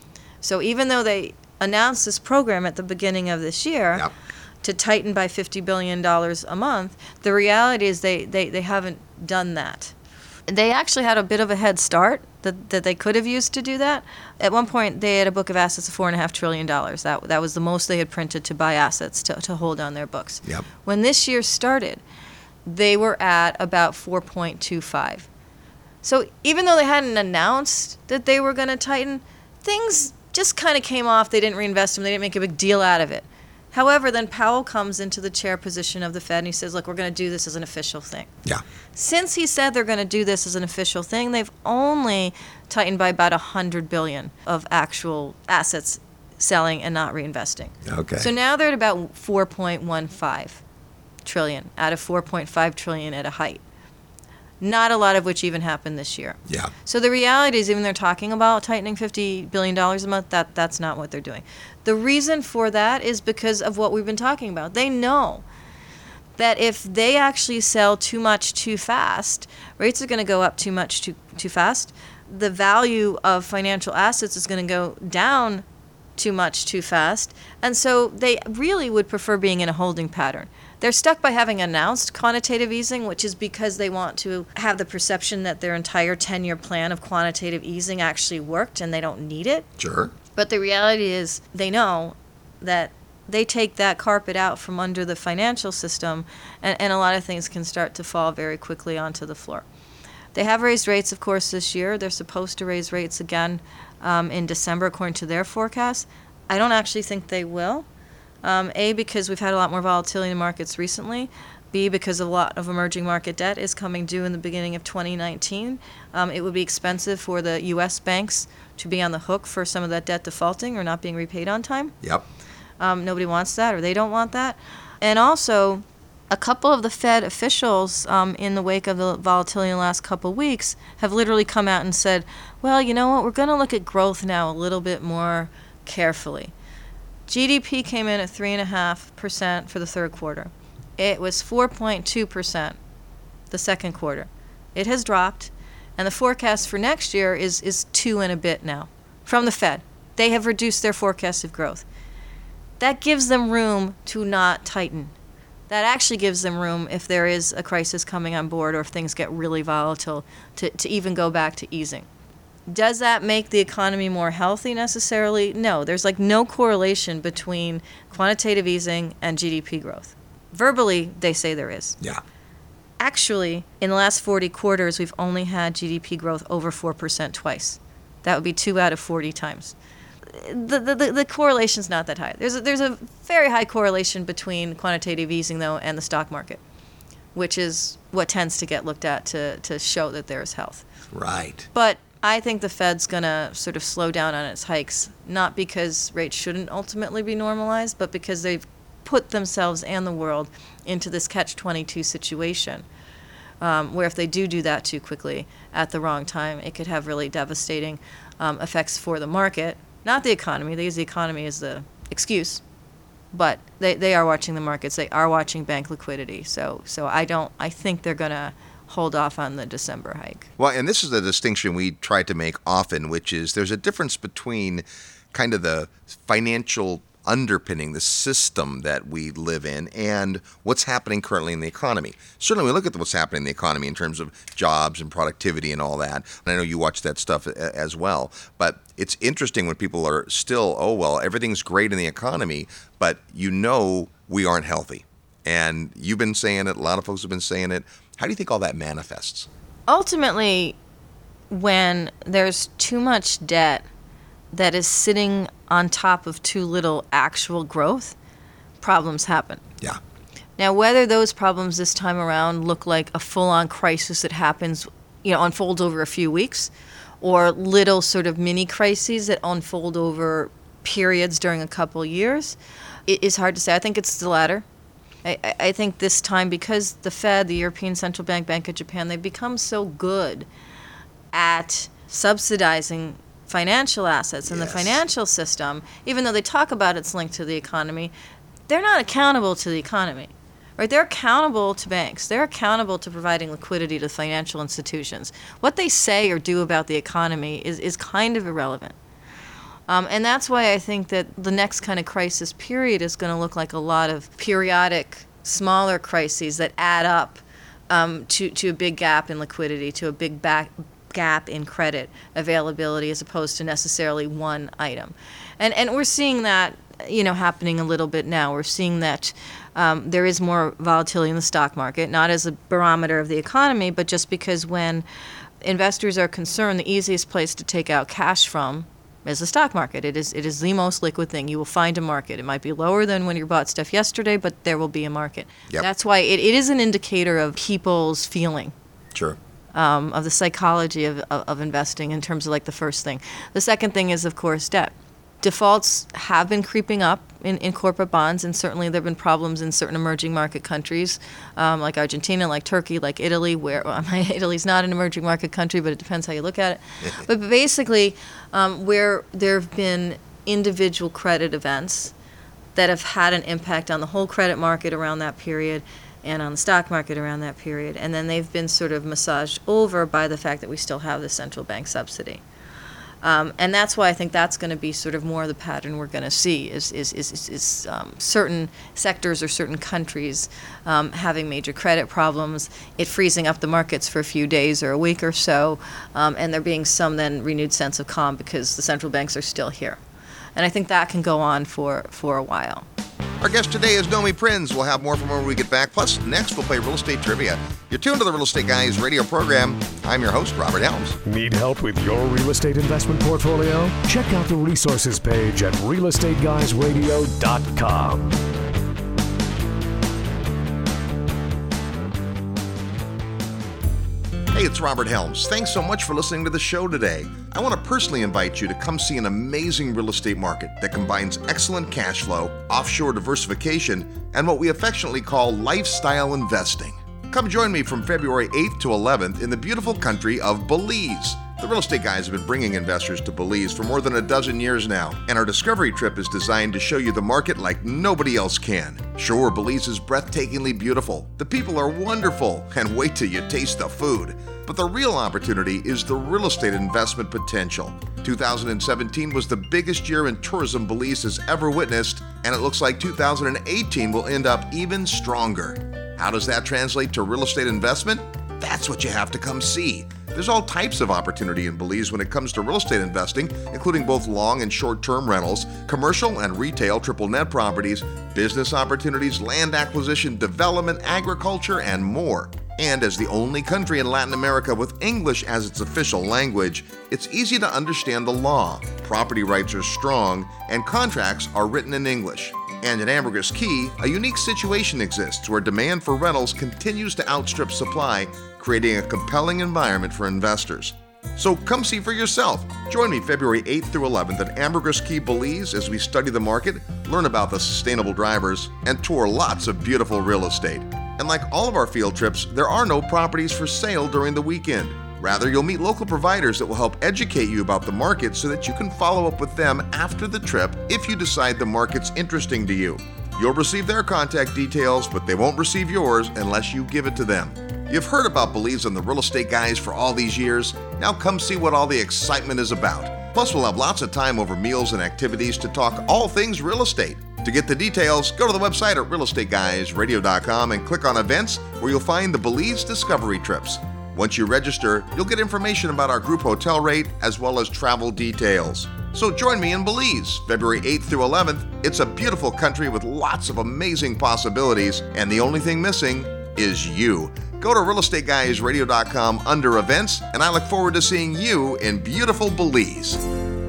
S8: So even though they announced this program at the beginning of this year,
S1: Yep.
S8: to tighten by fifty billion dollars a month, the reality is they, they, they haven't done that. They actually had a bit of a head start that, that they could have used to do that. At one point, they had a book of assets of four point five trillion dollars. That, that was the most they had printed to buy assets to, to hold on their books.
S1: Yep.
S8: When this year started, they were at about four point two five. So even though they hadn't announced that they were going to tighten, things just kind of came off. They didn't reinvest them. They didn't make a big deal out of it. However, then Powell comes into the chair position of the Fed and he says, look, we're going to do this as an official thing.
S1: Yeah.
S8: Since he said they're going to do this as an official thing, they've only tightened by about one hundred billion dollars of actual assets selling and not reinvesting.
S1: Okay.
S8: So now they're at about four point one five trillion out of four point five trillion at a height. Not a lot of which even happened this year.
S1: Yeah.
S8: So the reality is, even they're talking about tightening fifty billion dollars a month, that, that's not what they're doing. The reason for that is because of what we've been talking about. They know that if they actually sell too much too fast, rates are going to go up too much too, too fast. The value of financial assets is going to go down too much too fast. And so they really would prefer being in a holding pattern. They're stuck by having announced quantitative easing, which is because they want to have the perception that their entire ten-year plan of quantitative easing actually worked and they don't need it.
S1: Sure.
S8: But the reality is they know that they take that carpet out from under the financial system and, and a lot of things can start to fall very quickly onto the floor. They have raised rates, of course, this year. They're supposed to raise rates again um, in December, according to their forecast. I don't actually think they will. Um, A, because we've had a lot more volatility in the markets recently. B, because a lot of emerging market debt is coming due in the beginning of twenty nineteen. Um, it would be expensive for the U S banks to be on the hook for some of that debt defaulting or not being repaid on time.
S1: Yep.
S8: Um, nobody wants that, or they don't want that. And also, a couple of the Fed officials um, in the wake of the volatility in the last couple of weeks have literally come out and said, well, you know what, we're going to look at growth now a little bit more carefully. G D P came in at three point five percent for the third quarter. It was four point two percent the second quarter. It has dropped, and the forecast for next year is, is two and a bit now from the Fed. They have reduced their forecast of growth. That gives them room to not tighten. That actually gives them room, if there is a crisis coming on board or if things get really volatile, to, to even go back to easing. Does that make the economy more healthy necessarily? No. There's like no correlation between quantitative easing and G D P growth. Verbally, they say there is.
S9: Yeah.
S8: Actually, in the last forty quarters, we've only had G D P growth over four percent twice. That would be two out of forty times. The, the, the, the correlation's not that high. There's a, there's a very high correlation between quantitative easing, though, and the stock market, which is what tends to get looked at to, to show that there is health.
S9: Right.
S8: But I think the Fed's going to sort of slow down on its hikes, not because rates shouldn't ultimately be normalized, but because they've put themselves and the world into this catch twenty-two situation, um, where if they do do that too quickly at the wrong time, it could have really devastating um, effects for the market, not the economy. They use the economy as the excuse, but they, they are watching the markets. They are watching bank liquidity. So so I don't. I think they're going to hold off on the December hike.
S1: Well, and this is a distinction we try to make often, which is there's a difference between kind of the financial underpinning, the system that we live in, and what's happening currently in the economy. Certainly we look at what's happening in the economy in terms of jobs and productivity and all that. And I know you watch that stuff as well. But it's interesting when people are still, oh, well, everything's great in the economy, but you know we aren't healthy. And you've been saying it, a lot of folks have been saying it. How do you think all that manifests?
S8: Ultimately, when there's too much debt that is sitting on top of too little actual growth, problems happen.
S9: Yeah.
S8: Now, whether those problems this time around look like a full-on crisis that happens, you know, unfolds over a few weeks, or little sort of mini crises that unfold over periods during a couple years, it is hard to say. I think it's the latter. I, I think this time, because the Fed, the European Central Bank, Bank of Japan, they've become so good at subsidizing financial assets in
S9: Yes.
S8: the financial system, even though they talk about it's linked to the economy, they're not accountable to the economy. Right? They're accountable to banks. They're accountable to providing liquidity to financial institutions. What they say or do about the economy is, is kind of irrelevant. Um, and that's why I think that the next kind of crisis period is going to look like a lot of periodic, smaller crises that add up um, to, to a big gap in liquidity, to a big back, gap in credit availability, as opposed to necessarily one item. And and we're seeing that, you know, happening a little bit now. We're seeing that um, there is more volatility in the stock market, not as a barometer of the economy, but just because when investors are concerned, the easiest place to take out cash from is the stock market. It is it is the most liquid thing. You will find a market. It might be lower than when you bought stuff yesterday, but there will be a market.
S1: Yep.
S8: That's why it, it is an indicator of people's feeling.
S1: Sure.
S8: Um, of the psychology of, of, of investing in terms of like the first thing. The second thing is, of course, debt. Defaults have been creeping up in, in corporate bonds, and certainly there have been problems in certain emerging market countries, um, like Argentina, like Turkey, like Italy, where well, Italy's not an emerging market country, but it depends how you look at it. But basically, um, where there have been individual credit events that have had an impact on the whole credit market around that period, and on the stock market around that period, and then they've been sort of massaged over by the fact that we still have the central bank subsidy. Um, and that's why I think that's going to be sort of more the pattern we're going to see is is is, is, is um, certain sectors or certain countries um, having major credit problems, it freezing up the markets for a few days or a week or so, um, and there being some then renewed sense of calm because the central banks are still here. And I think that can go on for, for a while.
S1: Our guest today is Nomi Prins. We'll have more from her when we get back. Plus, next we'll play Real Estate Trivia. You're tuned to the Real Estate Guys radio program. I'm your host, Robert Helms.
S3: Need help with your real estate investment portfolio? Check out the resources page at real estate guys radio dot com.
S1: Hey, it's Robert Helms. Thanks so much for listening to the show today. I want to personally invite you to come see an amazing real estate market that combines excellent cash flow, offshore diversification, and what we affectionately call lifestyle investing. Come join me from February eighth to eleventh in the beautiful country of Belize. The Real Estate Guys have been bringing investors to Belize for more than a dozen years now, and our discovery trip is designed to show you the market like nobody else can. Sure, Belize is breathtakingly beautiful, the people are wonderful, and wait till you taste the food. But the real opportunity is the real estate investment potential. two thousand seventeen was the biggest year in tourism Belize has ever witnessed, and it looks like two thousand eighteen will end up even stronger. How does that translate to real estate investment? That's what you have to come see. There's all types of opportunity in Belize when it comes to real estate investing, including both long and short-term rentals, commercial and retail triple net properties, business opportunities, land acquisition, development, agriculture, and more. And as the only country in Latin America with English as its official language, it's easy to understand the law. Property rights are strong, and contracts are written in English. And at Ambergris Caye, a unique situation exists where demand for rentals continues to outstrip supply, creating a compelling environment for investors. So come see for yourself. Join me February eighth through eleventh at Ambergris Caye, Belize as we study the market, learn about the sustainable drivers, and tour lots of beautiful real estate. And like all of our field trips, there are no properties for sale during the weekend. Rather, you'll meet local providers that will help educate you about the market so that you can follow up with them after the trip if you decide the market's interesting to you. You'll receive their contact details, but they won't receive yours unless you give it to them. You've heard about Belize and the Real Estate Guys for all these years. Now come see what all the excitement is about. Plus, we'll have lots of time over meals and activities to talk all things real estate. To get the details, go to the website at real estate guys radio dot com and click on Events, where you'll find the Belize Discovery Trips. Once you register, you'll get information about our group hotel rate as well as travel details. So join me in Belize, February eighth through eleventh. It's a beautiful country with lots of amazing possibilities, and the only thing missing is you. Go to real estate guys radio dot com under Events, and I look forward to seeing you in beautiful Belize.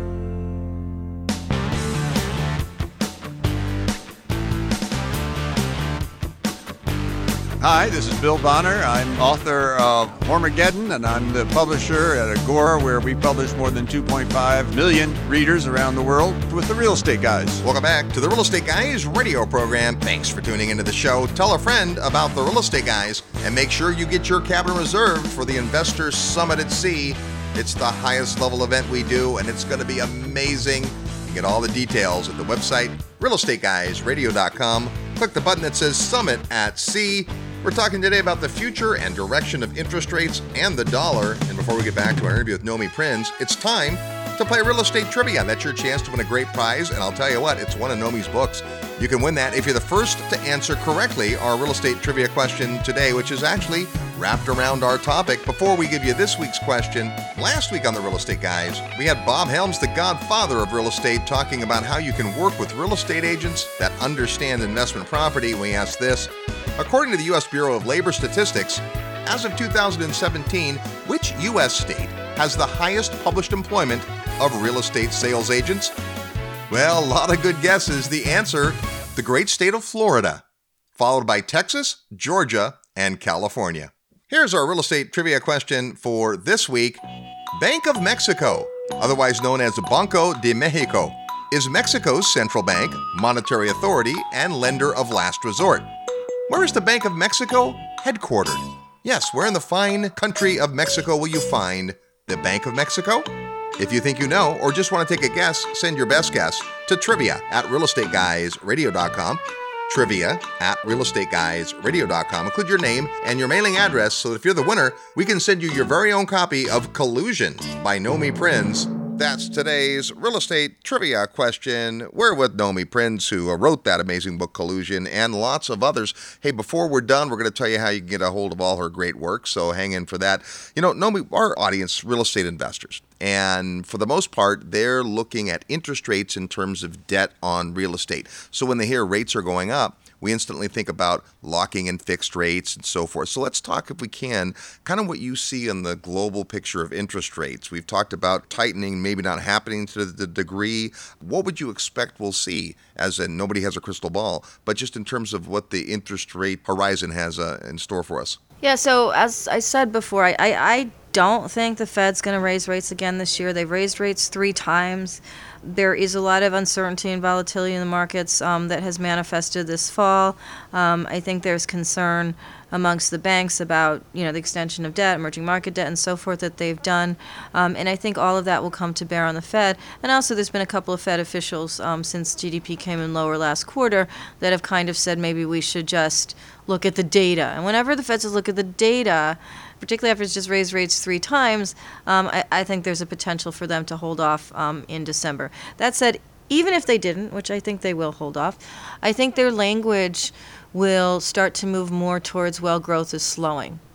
S9: Hi, this is Bill Bonner. I'm author of Hormageddon, and I'm the publisher at Agora, where we publish more than two point five million readers around the world with the Real Estate Guys.
S1: Welcome back to the Real Estate Guys radio program. Thanks for tuning into the show. Tell a friend about the Real Estate Guys, and make sure you get your cabin reserved for the Investors Summit at Sea. It's the highest level event we do, and it's going to be amazing. You get all the details at the website, real estate guys radio dot com. Click the button that says Summit at Sea. We're talking today about the future and direction of interest rates and the dollar. And before we get back to our interview with Nomi Prinz, it's time to play real estate trivia. That's your chance to win a great prize. And I'll tell you what, it's one of Nomi's books. You can win that if you're the first to answer correctly our real estate trivia question today, which is actually wrapped around our topic. Before we give you this week's question, last week on the Real Estate Guys, we had Bob Helms, the godfather of real estate, talking about how you can work with real estate agents that understand investment property. We asked this: according to the U S Bureau of Labor Statistics, as of two thousand seventeen, which U S state has the highest published employment of real estate sales agents? Well, a lot of good guesses. The answer, the great state of Florida, followed by Texas, Georgia, and California. Here's our real estate trivia question for this week. Bank of Mexico, otherwise known as Banco de Mexico, is Mexico's central bank, monetary authority, and lender of last resort. Where is the Bank of Mexico headquartered? Yes, where in the fine country of Mexico will you find the Bank of Mexico? If you think you know, or just want to take a guess, send your best guess to trivia at real estate guys radio dot com. Trivia at real estate guys radio dot com. Include your name and your mailing address so that if you're the winner, we can send you your very own copy of Collusion by Nomi Prinz. That's today's real estate trivia question. We're with Nomi Prinz, who wrote that amazing book, Collusion, and lots of others. Hey, before we're done, we're going to tell you how you can get a hold of all her great work, so hang in for that. You know, Nomi, our audience, real estate investors, and for the most part, they're looking at interest rates in terms of debt on real estate. So when they hear rates are going up, we instantly think about locking in fixed rates and so forth. So let's talk, if we can, kind of what you see in the global picture of interest rates. We've talked about tightening maybe not happening to the degree. What would you expect we'll see, as in nobody has a crystal ball, but just in terms of what the interest rate horizon has uh, in store for us?
S8: Yeah, so as I said before, I, I, I don't think the Fed's going to raise rates again this year. They've raised rates three times. There is a lot of uncertainty and volatility in the markets um, that has manifested this fall. Um, I think there's concern amongst the banks about, you know, the extension of debt, emerging market debt, and so forth that they've done. Um, and I think all of that will come to bear on the Fed. And also there's been a couple of Fed officials um, since G D P came in lower last quarter that have kind of said maybe we should just look at the data. And whenever the Fed says look at the data, particularly after it's just raised rates three times, um, I, I think there's a potential for them to hold off um, in December. That said, even if they didn't, which I think they will hold off, I think their language will start to move more towards, well, growth is slowing.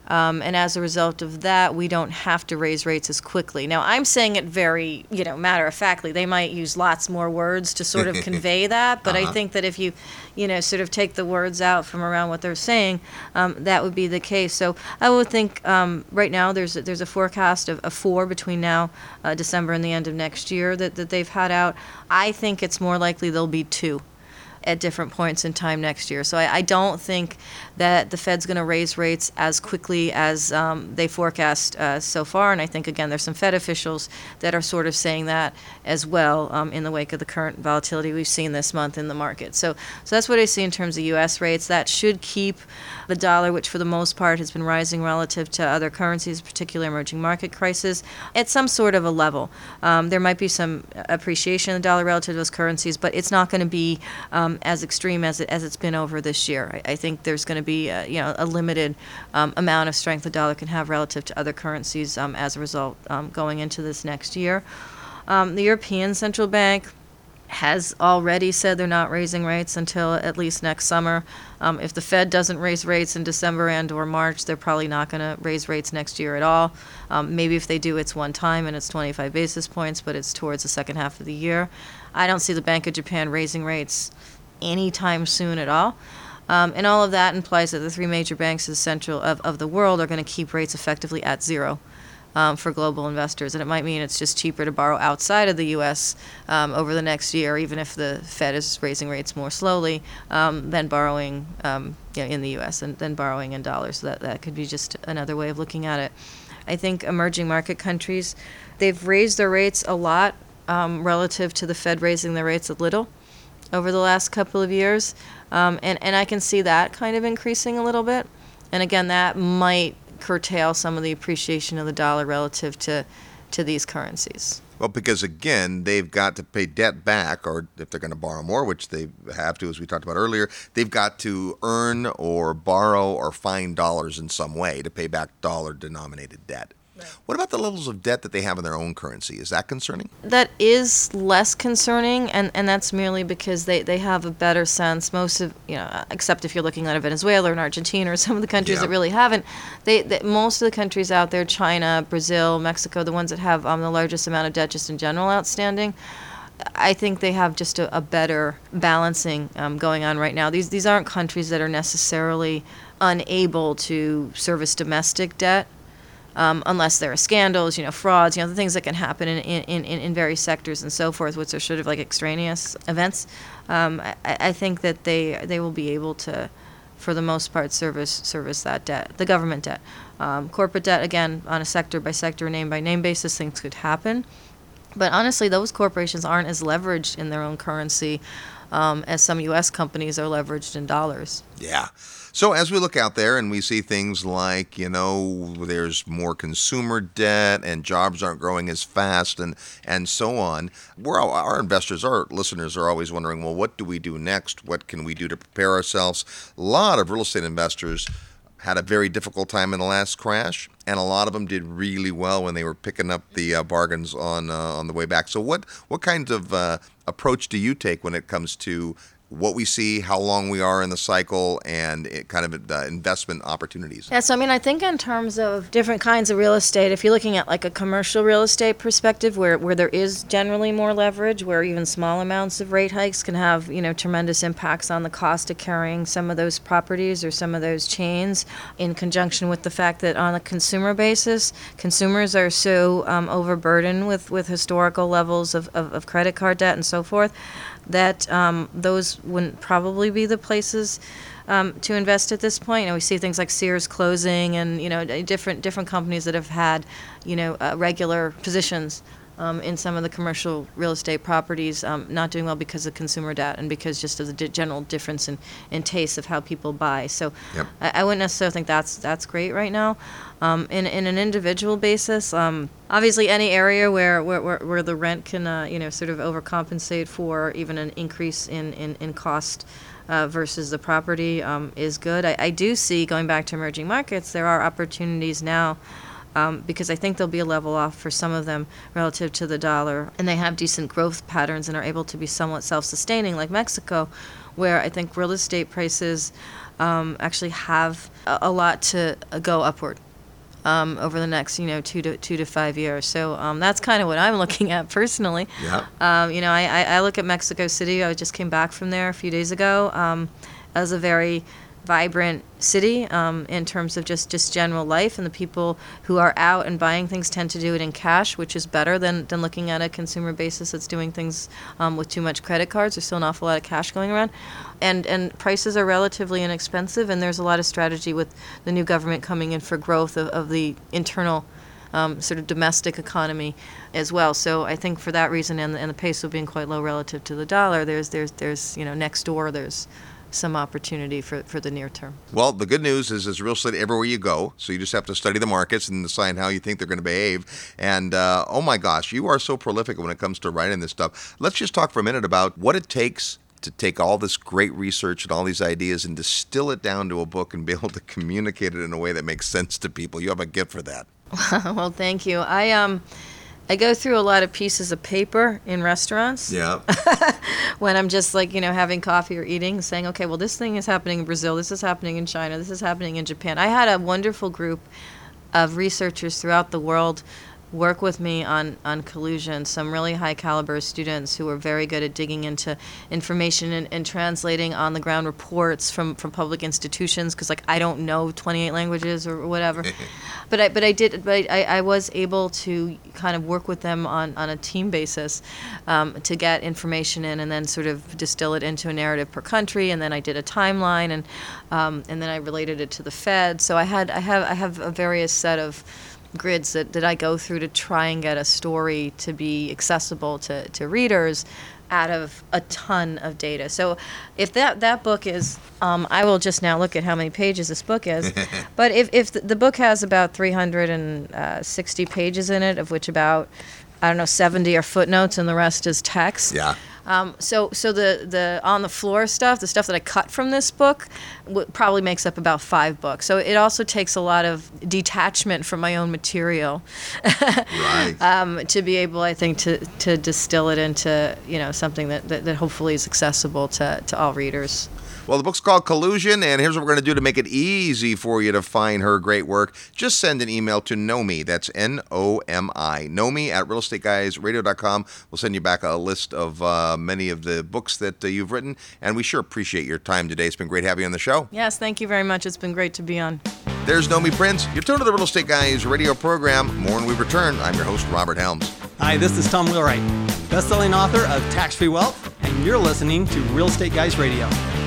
S8: Um, and as a result of that, we don't have to raise rates as quickly. Now, I'm saying it very, you know, matter-of-factly. They might use lots more words to sort of convey that, but uh-huh. I think that if you, you know, sort of take the words out from around what they're saying, um, that would be the case. So I would think um, right now there's a, there's a forecast of a four between now, uh, December, and the end of next year that, that they've had out. I think it's more likely there'll be two at different points in time next year. So I, I don't think that the Fed's going to raise rates as quickly as um, they forecast uh, so far. And I think, again, there's some Fed officials that are sort of saying that as well um, in the wake of the current volatility we've seen this month in the market. So, so that's what I see in terms of U S rates. That should keep the dollar, which for the most part has been rising relative to other currencies, particularly emerging market crises, at some sort of a level. Um, there might be some appreciation in the dollar relative to those currencies, but it's not going to be um, as extreme as it as it's been over this year. I, I think there's going to be a, you know a limited um, amount of strength the dollar can have relative to other currencies um, as a result um, going into this next year. Um, the European Central Bank has already said they're not raising rates until at least next summer. Um, if the Fed doesn't raise rates in December and or March, they're probably not going to raise rates next year at all. Um, maybe if they do, it's one time and it's twenty-five basis points, but it's towards the second half of the year. I don't see the Bank of Japan raising rates anytime soon at all. Um, and all of that implies that the three major banks of, central, of, of the world are going to keep rates effectively at zero. Um, for global investors, and it might mean it's just cheaper to borrow outside of the U S um, over the next year, even if the Fed is raising rates more slowly um, than borrowing um, you know, in the U S and then borrowing in dollars. So that, that could be just another way of looking at it. I think emerging market countries, they've raised their rates a lot um, relative to the Fed raising their rates a little over the last couple of years, um, and, and I can see that kind of increasing a little bit. And again, that might curtail some of the appreciation of the dollar relative to to these currencies.
S1: Well, because again, they've got to pay debt back, or if they're going to borrow more, which they have to, as we talked about earlier, they've got to earn or borrow or find dollars in some way to pay back dollar-denominated debt. Right. What about the levels of debt that they have in their own currency? Is that concerning?
S8: That is less concerning, and, and that's merely because they, they have a better sense. Most of, you know, except if you're looking at Venezuela or Argentina or some of the countries yeah. that really haven't, they, they most of the countries out there, China, Brazil, Mexico, the ones that have um, the largest amount of debt just in general outstanding, I think they have just a, a better balancing um, going on right now. These these aren't countries that are necessarily unable to service domestic debt. Um, unless there are scandals, you know, frauds, you know, the things that can happen in, in, in, in various sectors and so forth, which are sort of like extraneous events. Um, I, I think that they they will be able to, for the most part, service service that debt, the government debt. Um, corporate debt, again, on a sector by sector, name by name basis, things could happen. But honestly, those corporations aren't as leveraged in their own currency um, as some U S companies are leveraged in dollars.
S1: Yeah. So as we look out there and we see things like, you know, there's more consumer debt and jobs aren't growing as fast and, and so on, we're all, our investors, our listeners are always wondering, well, what do we do next? What can we do to prepare ourselves? A lot of real estate investors had a very difficult time in the last crash, and a lot of them did really well when they were picking up the uh, bargains on uh, on the way back. So what, what kind of uh, approach do you take when it comes to what we see, how long we are in the cycle, and it kind of uh, investment opportunities?
S8: Yeah, so I mean, I think in terms of different kinds of real estate, if you're looking at like a commercial real estate perspective where, where there is generally more leverage, where even small amounts of rate hikes can have, you know, tremendous impacts on the cost of carrying some of those properties or some of those chains, in conjunction with the fact that on a consumer basis, consumers are so um, overburdened with, with historical levels of, of, of credit card debt and so forth, that um, those wouldn't probably be the places um, to invest at this point. You know, we see things like Sears closing, and you know, different different companies that have had, you know, uh, regular positions um, in some of the commercial real estate properties um, not doing well because of consumer debt and because just of the di- general difference in, in taste of how people buy. So yep. I, I wouldn't necessarily think that's that's great right now. Um, in in an individual basis, um, obviously any area where where, where, where the rent can uh, you know sort of overcompensate for even an increase in in, in cost uh, versus the property um, is good. I, I do see, going back to emerging markets, there are opportunities now. Um, because I think there'll be a level off for some of them relative to the dollar, and they have decent growth patterns and are able to be somewhat self-sustaining, like Mexico, where I think real estate prices um, actually have a, a lot to go upward. Um, over the next, you know, two to two to five years. So um, that's kind of what I'm looking at personally.
S1: Yeah.
S8: Um, you know, I, I, I look at Mexico City. I just came back from there a few days ago um, as a very vibrant city um, in terms of just, just general life, and the people who are out and buying things tend to do it in cash, which is better than, than looking at a consumer basis that's doing things um, with too much credit cards. There's still an awful lot of cash going around. And and prices are relatively inexpensive, and there's a lot of strategy with the new government coming in for growth of, of the internal um, sort of domestic economy as well. So I think for that reason, and, and the peso being quite low relative to the dollar, there's there's there's you know next door there's some opportunity for, for the near term.
S1: Well, the good news is there's real estate everywhere you go, so you just have to study the markets and decide how you think they're going to behave. And uh, oh my gosh, you are so prolific when it comes to writing this stuff. Let's just talk for a minute about what it takes to take all this great research and all these ideas and distill it down to a book and be able to communicate it in a way that makes sense to people. You have a gift for that.
S8: Well, thank you. I um. I go through a lot of pieces of paper in restaurants.
S1: Yeah.
S8: When I'm just like, you know, having coffee or eating, saying, okay, well, this thing is happening in Brazil, this is happening in China, this is happening in Japan. I had a wonderful group of researchers throughout the world work with me on, on collusion, some really high caliber students who were very good at digging into information and, and translating on the ground reports from, from public institutions, because like I don't know twenty-eight languages or whatever. But I but I did but I, I was able to kind of work with them on, on a team basis um, to get information in and then sort of distill it into a narrative per country, and then I did a timeline, and um, and then I related it to the Fed. So I had I have I have a various set of grids that, that I go through to try and get a story to be accessible to, to readers out of a ton of data. So if that, that book is, um, I will just now look at how many pages this book is, but if, if the, the book has about three hundred sixty pages in it, of which about, I don't know, seventy are footnotes and the rest is text.
S1: Yeah.
S8: Um, so so the, the on the floor stuff, the stuff that I cut from this book, w- probably makes up about five books. So it also takes a lot of detachment from my own material,
S1: Right.
S8: um, to be able, I think, to, to distill it into, you know, something that, that, that hopefully is accessible to, to all readers.
S1: Well, the book's called Collusion, and here's what we're going to do to make it easy for you to find her great work. Just send an email to Nomi, that's N O M I, Nomi at real estate guys radio dot com. We'll send you back a list of uh, many of the books that uh, you've written, and we sure appreciate your time today. It's been great having you on the show.
S8: Yes, thank you very much. It's been great to be on.
S1: There's Nomi Prince. You're tuned to the Real Estate Guys radio program. More when we return. I'm your host, Robert Helms.
S10: Hi, this is Tom Wheelwright, best-selling author of Tax-Free Wealth, and you're listening to Real Estate Guys Radio.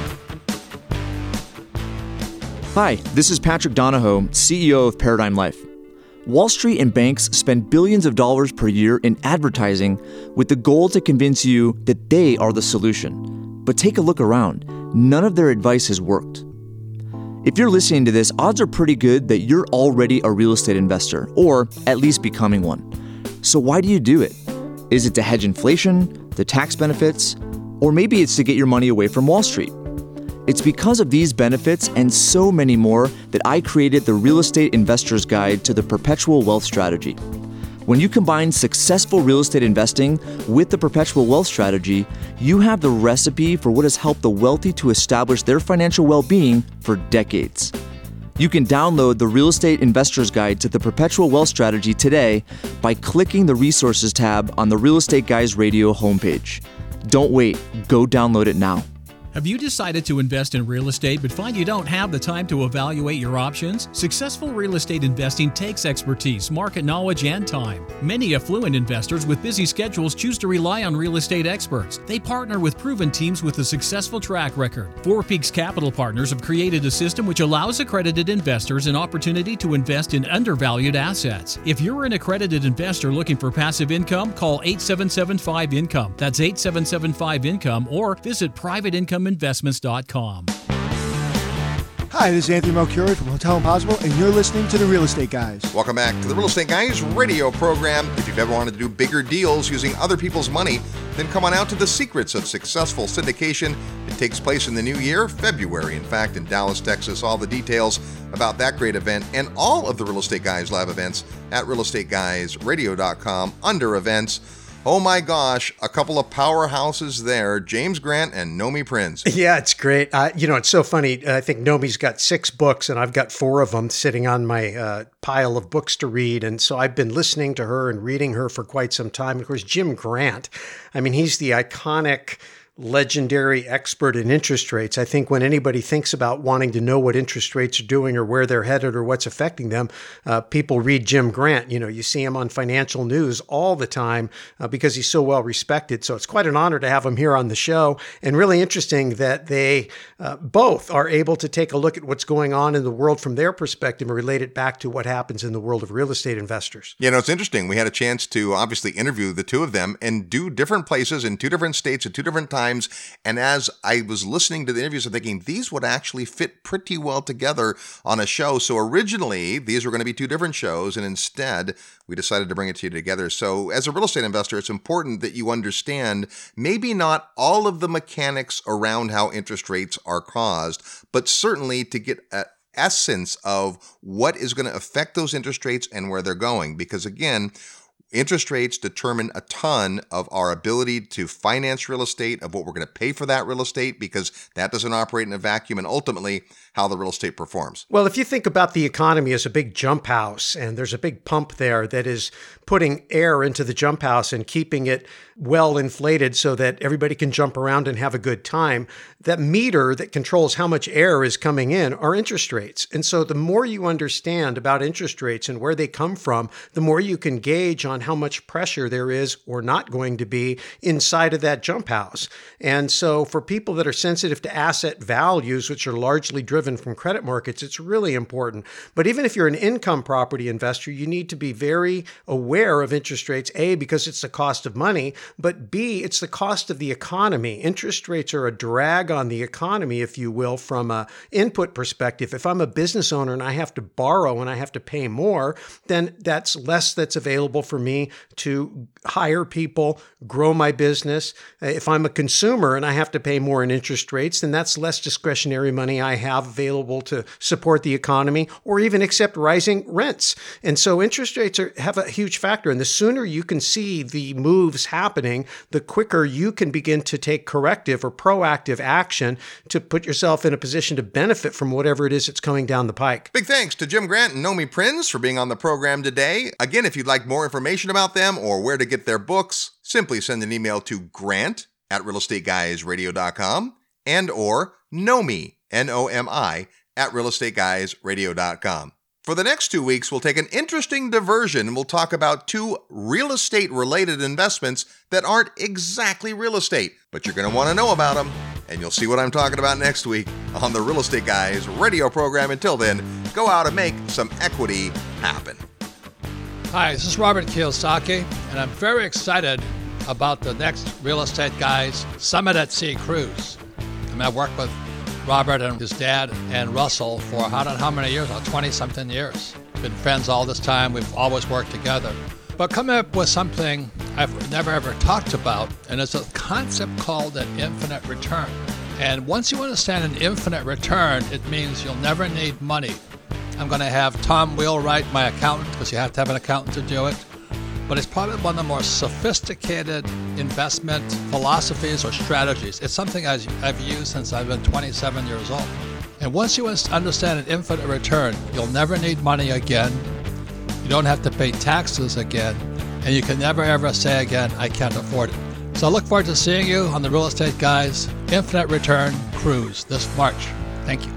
S11: Hi, this is Patrick Donahoe, C E O of Paradigm Life. Wall Street and banks spend billions of dollars per year in advertising with the goal to convince you that they are the solution. But take a look around. None of their advice has worked. If you're listening to this, odds are pretty good that you're already a real estate investor, or at least becoming one. So why do you do it? Is it to hedge inflation, the tax benefits, or maybe it's to get your money away from Wall Street? It's because of these benefits and so many more that I created the Real Estate Investor's Guide to the Perpetual Wealth Strategy. When you combine successful real estate investing with the Perpetual Wealth Strategy, you have the recipe for what has helped the wealthy to establish their financial well-being for decades. You can download the Real Estate Investor's Guide to the Perpetual Wealth Strategy today by clicking the Resources tab on the Real Estate Guys Radio homepage. Don't wait, go download it now.
S12: Have you decided to invest in real estate but find you don't have the time to evaluate your options? Successful real estate investing takes expertise, market knowledge, and time. Many affluent investors with busy schedules choose to rely on real estate experts. They partner with proven teams with a successful track record. Four Peaks Capital Partners have created a system which allows accredited investors an opportunity to invest in undervalued assets. If you're an accredited investor looking for passive income, call eight seven seven five income. That's eight seven seven five income, or visit private income investments dot com.
S13: Hi, this is Anthony Melchiori from Hotel Impossible, and you're listening to The Real Estate Guys.
S1: Welcome back to the Real Estate Guys radio program. If you've ever wanted to do bigger deals using other people's money, then come on out to the Secrets of Successful Syndication. It takes place in the new year, February, in fact, in Dallas, Texas. All the details about that great event and all of the Real Estate Guys live events at real estate guys radio dot com under events. Oh my gosh, a couple of powerhouses there, James Grant and Nomi Prinz.
S2: Yeah, it's great. Uh, you know, it's so funny. I think Nomi's got six books, and I've got four of them sitting on my uh, pile of books to read. And so I've been listening to her and reading her for quite some time. Of course, Jim Grant, I mean, he's the iconic, legendary expert in interest rates. I think when anybody thinks about wanting to know what interest rates are doing or where they're headed or what's affecting them, uh, people read Jim Grant. You know, you see him on financial news all the time uh, because he's so well respected. So it's quite an honor to have him here on the show, and really interesting that they uh, both are able to take a look at what's going on in the world from their perspective and relate it back to what happens in the world of real estate investors.
S1: You know, it's interesting. We had a chance to obviously interview the two of them and do different places in two different states at two different times. And as I was listening to the interviews, I'm thinking these would actually fit pretty well together on a show. So originally, these were going to be two different shows, and instead, we decided to bring it to you together. So as a real estate investor, it's important that you understand maybe not all of the mechanics around how interest rates are caused, but certainly to get a essence of what is going to affect those interest rates and where they're going. Because again, interest rates determine a ton of our ability to finance real estate, of what we're going to pay for that real estate, because that doesn't operate in a vacuum, and ultimately how the real estate performs.
S2: Well, if you think about the economy as a big jump house, and there's a big pump there that is putting air into the jump house and keeping it well inflated so that everybody can jump around and have a good time, that meter that controls how much air is coming in are interest rates. And so the more you understand about interest rates and where they come from, the more you can gauge on how much pressure there is or not going to be inside of that jump house. And so for people that are sensitive to asset values, which are largely driven from credit markets, it's really important. But even if you're an income property investor, you need to be very aware of interest rates, A, because it's the cost of money, but B, it's the cost of the economy. Interest rates are a drag on the economy, if you will, from an input perspective. If I'm a business owner and I have to borrow and I have to pay more, then that's less that's available for me to hire people, grow my business. If I'm a consumer and I have to pay more in interest rates, then that's less discretionary money I have available to support the economy or even accept rising rents. And so interest rates are, have a huge factor. And the sooner you can see the moves happening, the quicker you can begin to take corrective or proactive action to put yourself in a position to benefit from whatever it is that's coming down the pike.
S1: Big thanks to Jim Grant and Nomi Prinz for being on the program today. Again, if you'd like more information about them or where to get their books, simply send an email to grant at real estate guys radio dot com and or Nomi, N O M I, at real estate guys radio dot com. For the next two weeks, we'll take an interesting diversion and we'll talk about two real estate-related investments that aren't exactly real estate, but you're going to want to know about them, and you'll see what I'm talking about next week on the Real Estate Guys radio program. Until then, go out and make some equity happen.
S4: Hi, this is Robert Kiyosaki, and I'm very excited about the next Real Estate Guys Summit at Sea cruise. I mean, I've worked with Robert and his dad and Russell for I don't know how many years, twenty-something years. Been friends all this time. We've always worked together. But coming up with something I've never ever talked about, and it's a concept called an infinite return. And once you understand an infinite return, it means you'll never need money. I'm going to have Tom Wheelwright, my accountant, because you have to have an accountant to do it. But it's probably one of the more sophisticated investment philosophies or strategies. It's something I've used since I've been twenty-seven years old. And once you understand an infinite return, you'll never need money again. You don't have to pay taxes again. And you can never ever say again, I can't afford it. So I look forward to seeing you on the Real Estate Guys Infinite Return Cruise this March. Thank you.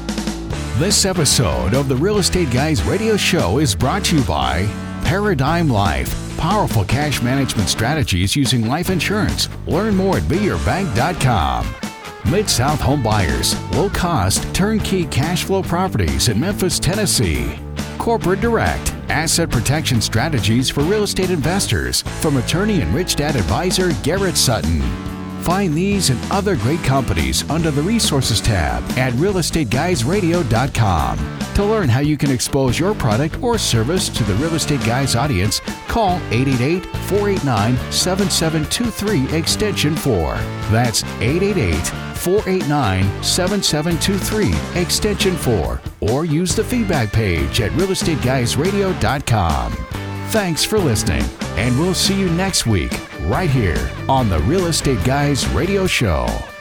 S3: This episode of the Real Estate Guys radio show is brought to you by Paradigm Life. Powerful cash management strategies using life insurance. Learn more at be your bank dot com. Mid-South Home Buyers. Low-cost, turnkey cash flow properties in Memphis, Tennessee. Corporate Direct. Asset protection strategies for real estate investors from attorney and Rich Dad advisor Garrett Sutton. Find these and other great companies under the Resources tab at real estate guys radio dot com. To learn how you can expose your product or service to the Real Estate Guys audience, call eight eight eight, four eight nine, seven seven two three extension four. That's eight eight eight, four eight nine, seven seven two three extension four. Or use the feedback page at real estate guys radio dot com. Thanks for listening, and we'll see you next week right here on the Real Estate Guys Radio Show.